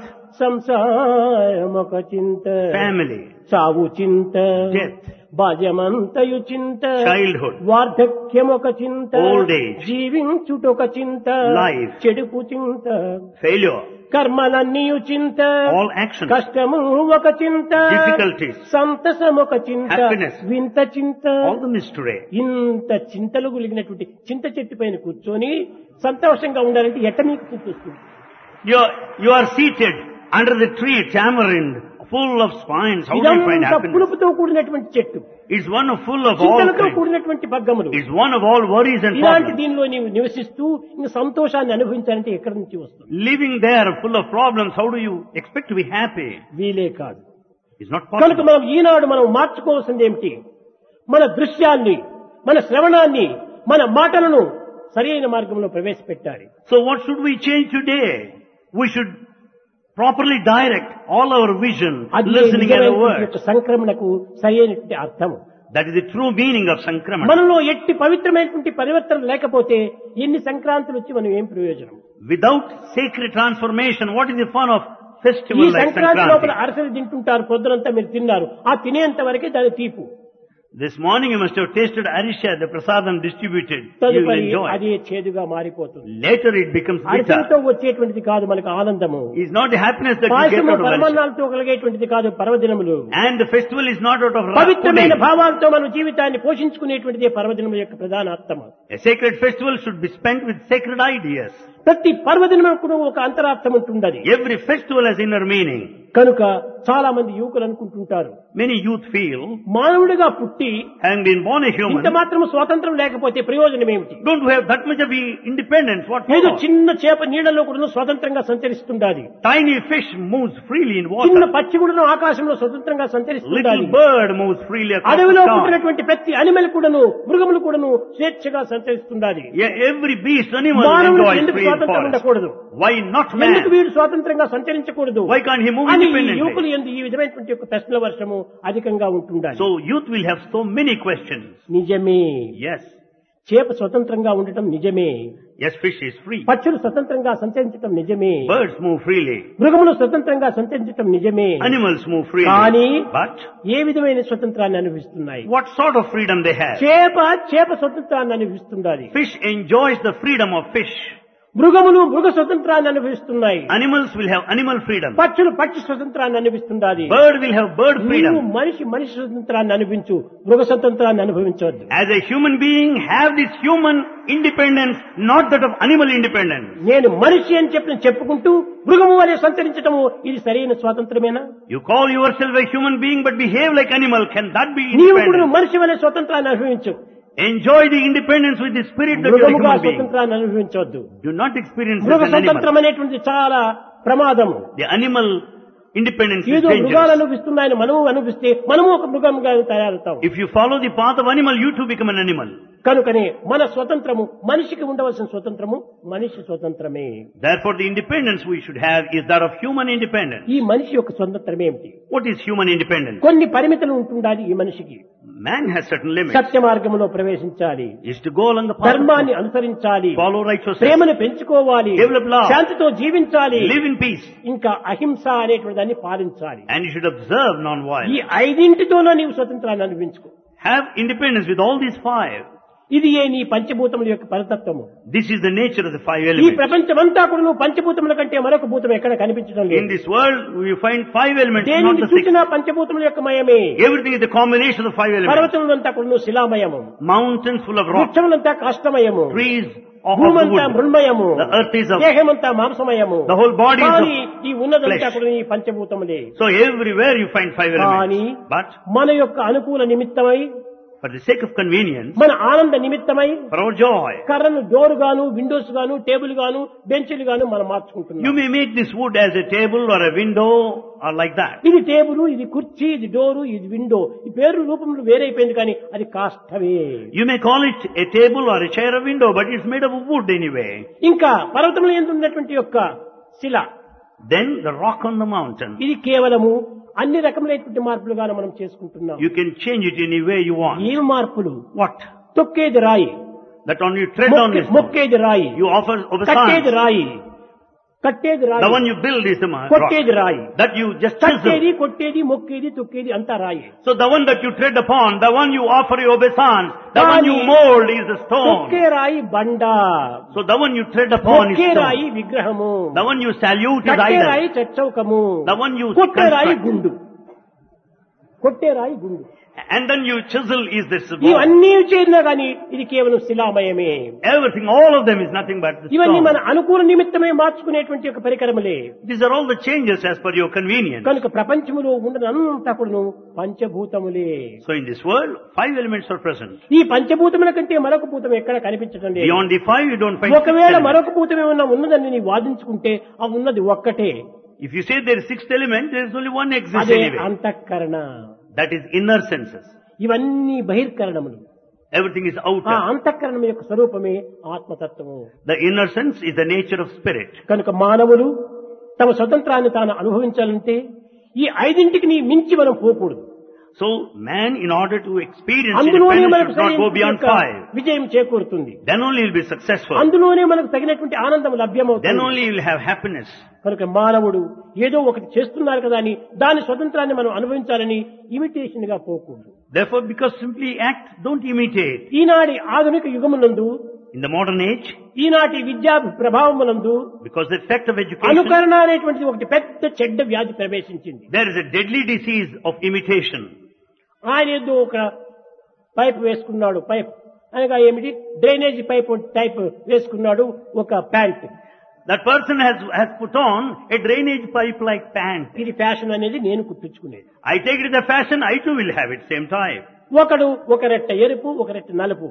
సంసారం ఒక చింత family, చావు చింత death, బాల్యమంతయు చింత childhood, వార్ధక్యం ఒక చింత old age, జీవించుట ఒక చింత life, చెడుపు చింత failure, కర్మలన్నీయు చింత all actions, కష్టము ఒక చింత difficulties, సంతసం ఒక చింత happiness, వింత చింత all the mystery. ఇంత చింతలు గులిగినటువంటి చింత చెట్టు పైన కూర్చొని సంతోషంగా ఉండాలంటే ఎట్ట మీకు గుర్తొస్తుంది? You are, you are seated under the tree, tamarind, full of spines. How do you find ఇదంతా happiness? పులుపుతో కూడినటువంటి చెట్టు, It's one of full of all చింతలతో things. కూడినటువంటి పగ్గములు. It's one of all worries and ఇలాంటి problems. దీనిలో నీవు నివసిస్తూ ఇంక సంతోషాన్ని అనుభవించాలంటే ఎక్కడి నుంచి వస్తుంది? Living there full of problems, how do you expect to be happy? వీలే కాదు. It's not కనుక possible. మనం ఈనాడు మనం మార్చుకోవాల్సింది ఏమిటి? మన దృశ్యాన్ని, మన శ్రవణాన్ని, మన మాటలను సరైన మార్గంలో ప్రవేశపెట్టాలి. So what should we change today? We should properly direct all our vision, అది listening and the నిజమైనటువంటి words. యొక్క సంక్రమణకు సరైనటువంటి అర్థము. That is the true meaning of Sankramana. మనలో ఎట్టి పవిత్రమైనటువంటి పరివర్తన లేకపోతే ఎన్ని సంక్రాంతులు వచ్చి మనం ఏం ప్రయోజనం? Without sacred transformation, what is the fun of ఈ festival like సంక్రాంతి లోపల Sankranti? అరసలు తింటుంటారు, పొద్దునంతా మీరు తిన్నారు, ఆ తినేంత వరకే దాని తీపు. This morning you must have tasted arisha, the prasadam distributed. You will తదుపరి enjoy. అది చేదుగా మారిపోతుంది. Later it becomes అరసలతో bitter. వచ్చేటువంటిది కాదు మనకు ఆనందము. It's not the happiness that you get పాయసము out of arisha. పరమాన్నాలతో కలిగేటువంటిది కాదు పర్వదినములు. And the festival is not out of ra- పవిత్రమైన pudding. భావాలతో మన జీవితాన్ని పోషించుకునేటువంటిదే పర్వదినముల యొక్క ప్రధాన అర్థము. A sacred festival should be spent with sacred ideas. ప్రతి పర్వదినముకు ఒక అంతరార్థం ఉంటున్నది. Every festival has inner meaning. కనుక చాలా మంది యువకులు అనుకుంటుంటారు, Many youth feel, మానవుడిగా పుట్టి having been born a human, ఇంత మాత్రం స్వాతంత్రం లేకపోతే ప్రయోజనం ఏమిటి? don't we have that much of independence? What ఏదో for? చిన్న చేప నీళ్ళలో కూడా స్వతంత్రంగా సంచరిస్తుండాలి. Tiny fish moves freely in చిన్న water. పక్షి కూడా ఆకాశంలో స్వతంత్రంగా సంచరిస్తుండాలి. Little bird moves freely across అడవిలో the sky. పుట్టినటువంటి ప్రతి అనిమల్ కూడాను, మృగములు కూడాను స్వేచ్ఛగా సంచరిస్తుండాలి. Yeah, every beast, animal మానవుడికి enjoys ఎందుకు free స్వాతంత్రం forest. ఉండకూడదు? Why not ఎందుకు man? వీడు స్వాతంత్రంగా సంచరించకూడదు Why can't he move అని ఈ యువకులు independently? ఎందు ఈ విధమైనటువంటి యొక్క ప్రశ్నల వర్షము అధికంగా ఉంటుండాలి. So youth will have so many questions. నిజమే, Yes, చేప స్వతంత్రంగా ఉండటం నిజమే, yes, fish is free. పక్షులు స్వతంత్రంగా సంచరించటం నిజమే, Birds move freely. మృగములు స్వతంత్రంగా సంచరించటం నిజమే. Animals move freely. కానీ But ఏ విధమైన స్వతంత్రాన్ని అనుభవిస్తున్నాయి? what sort of freedom they have? చేప చేప స్వతంత్రాన్ని అనుభవిస్తుండాలి. Fish enjoys the freedom of fish. మృగములు మృగ స్వతంత్రాన్ని అనుభవిస్తున్నాయి. Animals will have animal freedom. పక్షులు పక్షి స్వతంత్రాన్ని అనుభవిస్తుండాలి. Bird will have bird నీవు freedom. మనిషి మనిషి స్వతంత్రాన్ని అనుభవించు, మృగ స్వతంత్రాన్ని అనుభవించవద్దు. As a human being, have this human independence, not that of animal independence. నేను మనిషి అని చెప్పి చెప్పుకుంటూ మృగము వలె సంచరించటము ఇది సరైన స్వాతంత్రమేనా? You call yourself a human being but behave like animal. Can that be నీవు కూడా independence? మనిషి వలె స్వతంత్రాన్ని అనుభవించు, Enjoy the independence with the spirit that you are a మృగముగా human being. స్వతంత్రాన్ని అనుభవించవద్దు. Do not experience as మృగ an స్వతంత్రం animal. అనేటువంటిది చాలా ప్రమాదము. The animal independence is ఏదో మృగాలు dangerous. అనుభవిస్తున్నాయని మనము అనిపిస్తే మనము ఒక మృగంగా తయారవుతాం. If you follow the path of animal, you too become an animal. కనుకనే మన స్వతంత్రము, మనిషికి ఉండవలసిన స్వతంత్రము మనిషి స్వతంత్రమే. Therefore, the independence we should have is that of human independence. ఈ మనిషి యొక్క స్వతంత్రం ఏమిటి? What is human independence? కొన్ని పరిమితులు ఉంటుండాలి ఈ మనిషికి. Man has certain limits. సత్య మార్గంలో ప్రవేశించాలి, Is to go along the path of ధర్మాన్ని truth, అనుసరించాలి, follow righteousness, ప్రేమను పెంచుకోవాలి, Develop love. శాంతితో జీవించాలి, live in peace, ఇంకా అహింస అనేటువంటి దాన్ని పాలించాలి. and you should observe ఈ non-violence. ఐదింటితోనూ నీవు స్వతంత్రాన్ని అనుభవించుకో. Have independence with all these five. ఇది ఏ నీ పంచభూతముల యొక్క పరతత్వము. This is the nature of the five ఈ elements. ప్రపంచమంతా కూడా నువ్వు పంచభూతముల కంటే మరొక భూతం ఎక్కడ కనిపించడం In లేదు. this world, we find five elements, not దేనిని the six. చూసినా పంచభూతముల యొక్క మయమే. Everything is the combination of the five elements. పర్వతములంతా కూడా నువ్వు శిలామయము, Mountains full of rocks, వృక్షములంతా కాష్టమయము, trees of భూమంతా wood, మృణ్మయము, the earth is of, దేహమంతా మాంసమయము. the whole body is కానీ of ఈ ఉన్నదంతా flesh. కూడా ఈ పంచభూతములే. So everywhere you find five కానీ elements. But మన యొక్క అనుకూల నిమిత్తమై, for the sake of convenience, మన ఆనంద నిమిత్తమై for our joy, కర్రను డోర్ గాను, విండోస్ గాను, టేబుల్ గాను, బెంచ్లు గాను మనం you మార్చుకుంటున్నాం. may make this wood as a table or a window or like that. ఇది టేబుల్, ఇది కుర్చీ, ఇది డోరు, ఇది విండో. ఈ పేరు రూపంలో వేరైపోయింది కానీ అది కాష్టమే. You may call it a table or a chair or window, but it's made of wood anyway. ఇంకా పర్వతంలో ఎంత ఉన్నటువంటి యొక్క శిల, Then the rock on the mountain, ఇది కేవలము అన్ని రకములైనటువంటి మార్పులుగా మనం చేసుకుంటున్నాం. you can change it any way you want. ఏం మార్పులు? What? తొక్కేది రాయి, That on you tread on this, మొక్కేది రాయి, you offer కట్టేది obeisance. రాయి, కట్టేది The రాయి, one you build is the ma- rock. కొట్టేది రాయి. That you just కట్టేది, chisel. కొట్టేది, మొక్కేది, తొక్కేది అంతా రాయి. So the one that you tread upon, the one you offer your obeisance, the one you Kani- mold is the stone. తొక్కే రాయి బండ, So the one you tread upon is మొక్కే రాయి stone. విగ్రహము, The one you salute is కట్టే idol. రాయి చచ్చౌకము, The one you కొట్టే రాయి construct. గుండు, కొట్టే రాయి గుండు. And then you chisel is this wall. ఇవన్నీ చేరినా గాని ఇది కేవలం శిలామయమే. Everything, all of them is nothing but the ఇవన్నీ మన stone. అనుకూల నిమిత్తమే మార్చుకునేటువంటి ఒక పరికరములే. These are all the changes as per your convenience. కనుక ప్రపంచములో ఉండనంతా కూడాను పంచభూతములే. So in this world, five elements are present. ఈ పంచభూతముల కంటే మరొక భూతం ఎక్కడ కనిపించడం లేదు. Beyond the five, you don't find six ఒకవేళ elements. మరొక భూతం ఏమన్నా ఉన్నదని నీ వాదించుకుంటే ఆ ఉన్నది ఒక్కటే, If you say there is sixth element, there is only one exists అదే anyway. అంతఃకరణ. That is inner senses. ఇవన్నీ బహిర్కరణములు. Everything is ఆ outer. అంతఃకరణం యొక్క స్వరూపమే ఆత్మతత్వము. The inner sense is the nature of spirit. కనుక మానవులు తమ స్వతంత్రాన్ని తాను అనుభవించాలంటే ఈ ఐదింటికి నీ మించి మనం పోకూడదు. So man, in order to experience అందులోనే independence, మనకు should not go beyond సరైన five. విజయం చేకూరుతుంది. Then only you'll be successful. అందులోనే మనకు తగినటువంటి ఆనందం Then లభ్యమవుతుంది. only you'll have happiness. కనుక మానవుడు ఏదో ఒకటి చేస్తున్నారు కదా అని దాని స్వతంత్రాన్ని మనం అనుభవించాలని ఇమిటేషన్ గా పోకూడదు. Therefore, because simply act, don't imitate. ఈనాటి ఆధునిక యుగమునందు, In the modern age, ఈనాటి విద్యా ప్రభావమునందు because the effect of education, అనుకరణ అనేటువంటిది ఒకటి పెద్ద చెడ్డ వ్యాధి ప్రవేశించింది. there is a deadly disease of imitation. ఆయన ఏదో ఒక పైప్ వేసుకున్నాడు, పైప్ అనగా ఏమిటి, డ్రైనేజ్ పైప్ టైప్ వేసుకున్నాడు, ఒక pant. That person has, has put on a drainage pipe like pant. ఇది ఫ్యాషన్ అనేది నేను కుట్టించుకునేది. I take it as a fashion, I too will have it same type. ఒకడు ఒక రెట్ట ఎరుపు, ఒక రెట్ట నలుపు.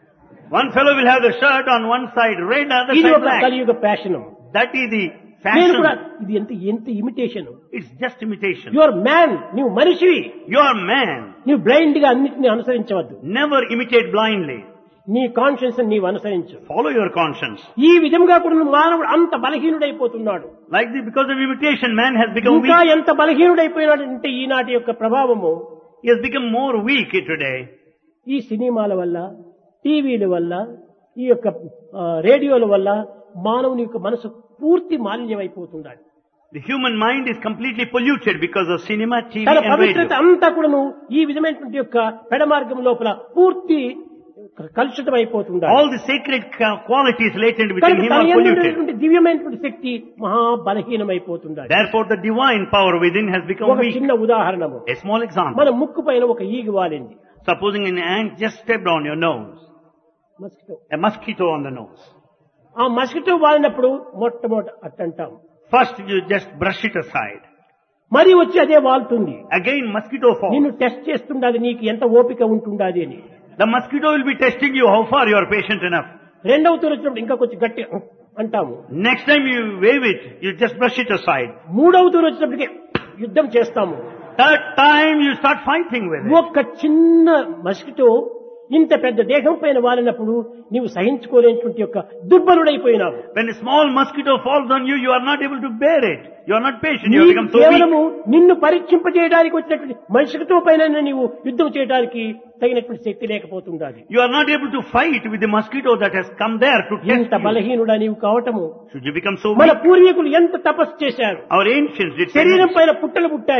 One fellow will have the shirt on one side red, other ఇది side ఒక black. Kaliyuga fashion. That is the నేను కూడా fashion. ఇది ఎంత ఎంత imitation. It's just imitation. Your man, నువ్వు మనిషివి, You are man. నువ్వు బ్లైండ్ గా అన్నిటిని అనుసరించవద్దు. Never imitate blindly. నీ కాన్షియన్స్ నీవు అనుసరించు. Follow your conscience. ఈ విధంగా కూడా మానవుడు అంత బలహీనుడైపోతున్నాడు. Like this, because of imitation, man has become ఇంకా weak. ఎంత బలహీనుడైపోయినాడు అంటే ఈనాటి యొక్క ప్రభావము He has become more weak today. ఈ సినిమాల వల్ల, టీవీల వల్ల, ఈ యొక్క ఆ, రేడియోల వల్ల మానవుని యొక్క మనసు పూర్తి మాలిన్యమైపోతున్నాడు. The human mind is completely polluted because of cinema, T V తన and పవిత్రత radio. అంతా కూడాను ఈ విధమైనటువంటి యొక్క పెడమార్గం లోపల పూర్తి కలుషితమైపోతున్నాడు. All the sacred ca- qualities latent within కనుక him తన are యందు polluted. ఉన్నటువంటి దివ్యమైనటువంటి శక్తి మహా బలహీనమైపోతున్నాడు. Therefore, the divine power within has become ఒక weak. చిన్న ఉదాహరణము, A small example. మన ముక్కు పైన ఒక ఈగి వాలింది. Supposing an ant just stepped on your nose, mosquito. a mosquito on the nose. ఆ మస్కిటో వాలినప్పుడు మొట్టమొదట అట్టంటాం, First, you just brush it aside. మరి వచ్చి అదే వాలుతుంది. Again, mosquito falls. నిన్ను టెస్ట్ చేస్తుండాలి, నీకు ఎంత ఓపిక ఉంటుండాలి అని. The mosquito will be testing you how far you are patient enough. రెండవ తూరు వచ్చినప్పుడు ఇంకా కొంచెం గట్టి అంటాము. Next time you wave it, you just brush it aside. మూడవ తూరు వచ్చినప్పటికీ యుద్ధం చేస్తాము. Third time you start fighting with it. ఒక్క చిన్న మస్కిటో ఇంత పెద్ద దేహం పైన వాలినప్పుడు నీవు సహించుకోలేనటువంటి యొక్క దుర్బలుడైపోయినావు. When a small mosquito falls on you, you are not able to bear it. You are not patient. You have నీవు become so కేవలము weak. నిన్ను పరీక్షింపజేయడానికి వచ్చినటువంటి మస్కిటో పైన నీవు యుద్ధం చేయడానికి తగినటువంటి శక్తి లేకపోతుండాలి. You are not able to fight with the mosquito that has come there to test ఎంత you. బలహీనుడా నీవు కావటము. Should you become so మన weak? పూర్వీకులు ఎంత తపస్సు చేశారు. Our ancients did శరీరం penance. పైన పుట్టలు పుట్టాయి,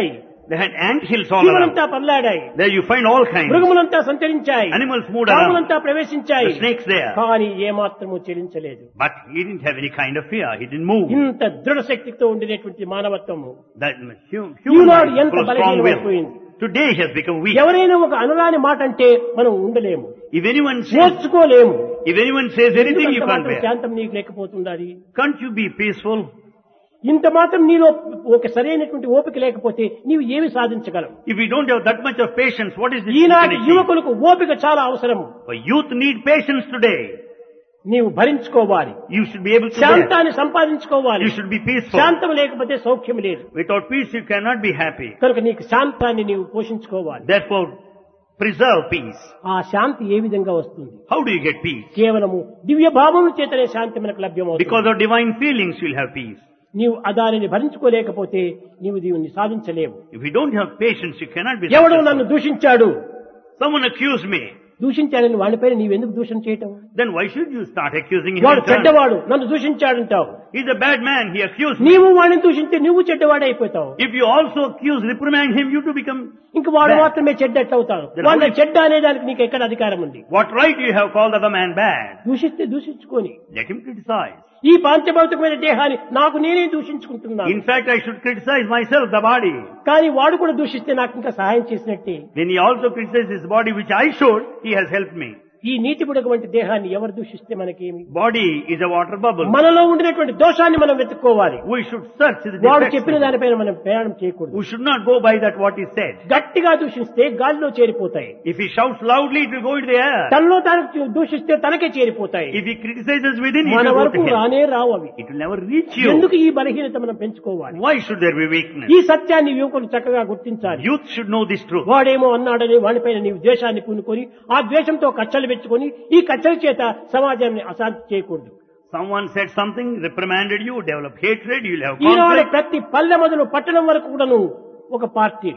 They had ant hills all జీవులంతా around. పల్లాడాయి, There you find all kinds. మృగములంతా సంచరించాయి, Animals moved around. పాములంతా ప్రవేశించాయి, The snakes there. కానీ ఏమాత్రము చెలించలేదు. But he didn't have any kind of fear. He didn't move. ఇంత దృఢ శక్తితో ఉండినటువంటి మానవత్వము That hu- ఈనాడు human ఎంత full of strong బలహీనమైపోయింది. will. Today he has become weak. ఎవరైనా ఒక అనురాని మాట అంటే మనం ఉండలేము, If anyone says, నేర్చుకోలేము. if anyone says anything, you ఎందుకంత can't మాత్రం bear. శాంతం నీకు లేకపోతుండాలి. Can't you be peaceful? ఇంత మాత్రం నీలో ఒక సరైనటువంటి ఓపిక లేకపోతే నీవు ఏమి సాధించగలవు? If we don't have that much of patience, what is this? we ఈనాటి can achieve? యువకులకు ఓపిక చాలా అవసరము. For youth need patience today. నీవు భరించుకోవాలి, You should be able to bear. శాంతాన్ని సంపాదించుకోవాలి. You should be peaceful. శాంతం లేకపోతే సౌఖ్యం లేదు. Without peace, you cannot be happy. కనుక నీకు శాంతాన్ని నీవు పోషించుకోవాలి. Therefore, preserve peace. ఆ శాంతి ఏ విధంగా వస్తుంది? How do you get peace? కేవలము దివ్య భావముల చేతనే శాంతి మనకు లభ్యమవుతుంది. Because of divine feelings, you'll have peace. నీవు అదానిని భరించుకోలేకపోతే నీవు దీన్ని సాధించలేవు. If you don't have patience, you cannot be ఎవడో successful. నన్ను దూషించాడు, Someone accused me. దూషించాడని వాడిపైన నీవెందుకు దూషణ చేయటం? Then why should you start accusing him? వాడు in turn? చెడ్డవాడు, నన్ను దూషించాడంటావు. He's a bad man. He accused me. నీవు వాడిని దూషింటే నువ్వు చెడ్డవాడే అయిపోతావు. If you also accuse, reprimand him, you to become. ఇంక వాడు bad. మాత్రమే చెడ్డ ఎట్లవుతాడు? Then వాళ్ళ how do- చెడ్డ అనేదానికి నీకు ఎక్కడ అధికారం ఉంది? What right do you have called the other man bad? దూషిస్తే దూషించుకొని Let him criticize. ఈ పాంచభౌతికమైన దేహాన్ని నాకు నేనే దూషించుకుంటున్నాను. In fact, I should criticize myself, the body. కానీ వాడు కూడా దూషిస్తే నాకు ఇంకా సహాయం చేసినట్టే. When he also criticizes his body, which I should, he has helped me. ఈ నీటి బుడగ వంటి దేహాన్ని ఎవరు దూషిస్తే మనకేమి? Body is a water bubble. మనలో ఉండినటువంటి దోషాన్ని మనం వెతుక్కోవాలి. We should search the వాడు defects. చెప్పిన దానిపైన మనం ప్రయాణం చేయకూడదు. We should not go by that what he said. గట్టిగా దూషిస్తే గాలిలో చేరిపోతాయి. If he shouts loudly, it will go into the air. తనలో తాను దూషిస్తే తనకే చేరిపోతాయి. If he criticizes within, it మన will go వరకు to him. రానే రావు అవి. It will never reach you. ఎందుకు ఈ బలహీనత మనం పెంచుకోవాలి? Why should there be weakness? ఈ సత్యాన్ని యువకులు చక్కగా గుర్తించాలి. Youth should know this truth. వాడేమో అన్నాడని వాడిపైన నీవు ద్వేషాన్ని పూనుకొని ఆ ద్వేషంతో కచ్చలు పెట్టుకొని ఈ కచ్చల చేత సమాజాన్ని అశాంతి చేయకూడదు. Someone said something, reprimanded you, develop hatred, you'll have Eenadu conflict. ప్రతి పల్లె మొదలు పట్టణం వరకు కూడాను ఒక party.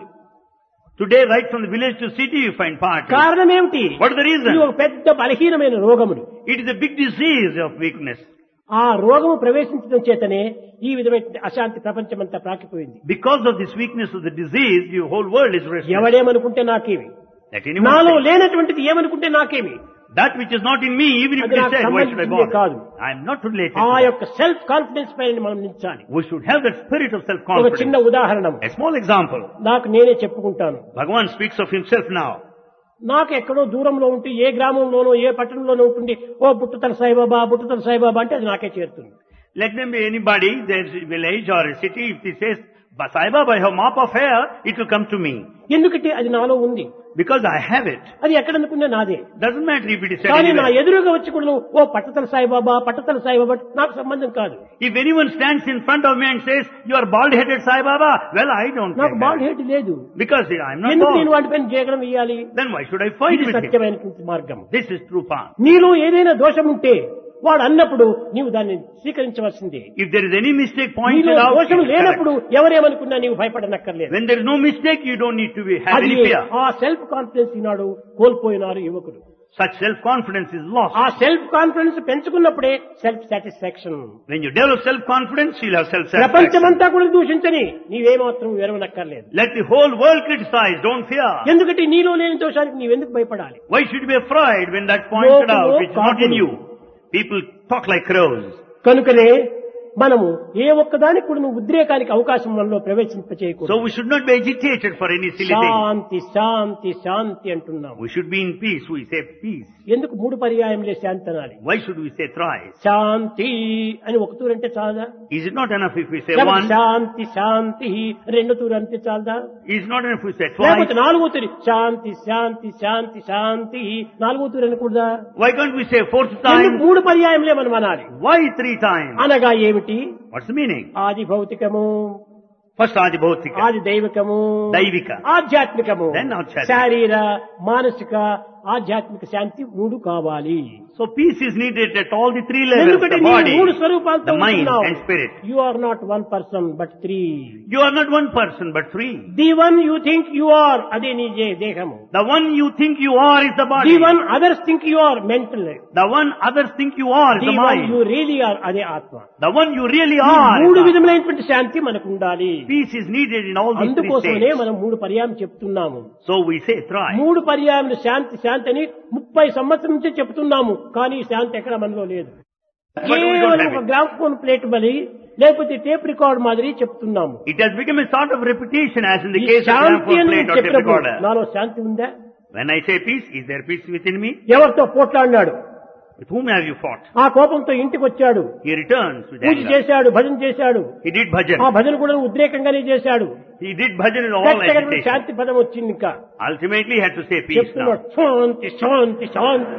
Today, right from the village to city, you find parties. కారణం ఏమిటి? What is the reason? ఇది ఒక పెద్ద బలహీనమైన రోగములు. It is a big disease of weakness. ఆ రోగము ప్రవేశించడం చేతనే ఈ విధమైన అశాంతి ప్రపంచమంతా ప్రాకిపోయింది. Because of this weakness of the disease, the whole world is restless. ఎవడేమనుకుంటే నాకేమి, Let anyone నాలో say. లేనటువంటిది ఏమనుకుంటే నాకేమి, That which is not in me, even if అది it is నాకు said, why should I సంబంధించిందే కాదు. bother? I am not related ఆ to that. యొక్క సెల్ఫ్ కాన్ఫిడెన్స్ పైన మనం నిలిచాలి. We should have that spirit of ఒక self-confidence. చిన్న ఉదాహరణ A small example. నాకు నేనే చెప్పుకుంటాను. Bhagavan speaks of himself now. నాకు ఎక్కడో దూరంలో ఉంటే ఏ గ్రామంలోనో ఏ పట్టణంలోనో ఉంటుంది, ఓ బుట్టతల సాయిబాబా బుట్టతల సాయిబాబా అంటే అది నాకే చేరుతుంది. Let them be anybody, there's a village or a city, if he says, Sai Baba, I have mop of hair, it will come to me. ఎందుకంటే అది నాలో ఉంది. Because I have it. అది ఎక్కడ అనుకున్నా నాదే. Doesn't matter if it is said కానీ నా anywhere. ఎదురుగా వచ్చి కూడా నువ్వు, ఓ పట్టతల సాయిబాబా పట్టతల సాయిబాబా నాకు సంబంధం కాదు. If anyone stands in front of me and says, you are bald-headed Sai Baba, well, I don't నాకు take బాల్ that. హెడ్ లేదు. Because I am not ఎందుకు నేను bald. వాటిపైన జగడం ఇయ్యాలి? Then why should I fight ఇది with him? సత్యమైనటువంటి మార్గం. This is true path. నీలో ఏదైనా దోషం ఉంటే వాడు అన్నప్పుడు నీవు దాన్ని స్వీకరించవలసిందే. If there is any mistake నీలో pointed out, దోషం it is correct. లేనప్పుడు ఎవరేమనుకున్నా నీవు భయపడనక్కర్లేదు. When there is no mistake, you don't need to be have అది any fear. ఆ సెల్ఫ్ కాన్ఫిడెన్స్ ఈనాడు కోల్పోయినారు యువకులు. Such self-confidence is lost. ఆ సెల్ఫ్ కాన్ఫిడెన్స్ పెంచుకున్నప్పుడే self satisfaction. When you develop self-confidence, you'll have self-satisfaction. ప్రపంచమంతా కూడా దూషించని నీవేమాత్రం విరవనక్కర్లేదు. Let the whole world criticize, don't fear. ఎందుకంటే నీలో లేని దోషానికి నీవెందుకు భయపడాలి? Why should you be afraid when that's pointed లోకులో out, which is not in కాకులు. you? People talk like crows. కనుకనే మనము ఏ ఒక్కదానికి కూడా నువ్వు ఉద్రేకానికి అవకాశం మనలో ప్రవేశింప So చేయకూడదు. we should not be agitated for any silly thing. శాంతి శాంతి శాంతి అంటున్నాము. We should be in peace. We say peace. ఎందుకు మూడు పర్యాయంలే శాంతి అనాలి? Why should we say thrice? శాంతి అని ఒక తూరు అంటే చాలదా? Is it not enough if we say లేకపోతే one? శాంతి శాంతి రెండు తూరు అంటే చాలదా? Is it not enough if we say లేకపోతే twice? నాలుగో తూరి శాంతి శాంతి శాంతి శాంతి నాలుగో తూరు అనకూడదా? Why can't we say fourth ఎందుకు time? మూడు పర్యాయంలే మనం అనాలి? Why three times? అనగా ఏమిటి? What's the meaning? ఆది భౌతికము, First Adibhautika, ఆది దైవికము, Daivika, ఆధ్యాత్మికము, Then outside. శారీర మానసిక ఆధ్యాత్మిక శాంతి మూడు కావాలి. So So peace is needed at all the three levels, ఎందుకంటే the నీ body, మూడు స్వరూపాలతో the mind ఉంటున్నావు. and spirit. You are not one person but three. You are not one person but three. The one you think you are, అదే నీ they- దేహము. The one you think you are is the body. The one others think you are, mental. The one others think you are is The the one mind. you really are, అదే ఆత్మ. The one you really ఈ are is మూడు the- విధములైనటువంటి శాంతి మనకు ఉండాలి. Peace is needed in all these three అందుకోసమనే states. మనం మూడు పర్యాయం చెప్తున్నాము. So we say thrice. మూడు పర్యాయములు శాంతి శాంతి అని ముప్పై సంవత్సరం నుంచి చెప్తున్నాము, కానీ ఈ శాంతి ఎక్కడ మనలో లేదు. But we don't కేవలం have ఒక it. గ్రామ్ఫోన్ ప్లేట్ మరి లేకపోతే టేప్ రికార్డ్ మాదిరి చెప్తున్నాము. It has become a sort of repetition as in the ఈ case of శాంతి gramophone అని plate or tape చెప్పినప్పుడు recorder. నాలో శాంతి ఉందా? When I say peace, is there peace within me? ఎవరితో పోట్లాడినాడు, With whom have you fought? ఆ కోపంతో ఇంటికి వచ్చాడు, He returns with puja anger. చేశాడు, భజన చేశాడు, He did ఆ bhajan. భజన కూడా ఉద్రేకంగానే చేశాడు. He did bhajan in all ఖచ్చితంగా agitation. శాంతి పదం వచ్చింది. ఇంకా Ultimately he had to say peace now. చెప్తున్నాడు శాంతి శాంతి శాంతి.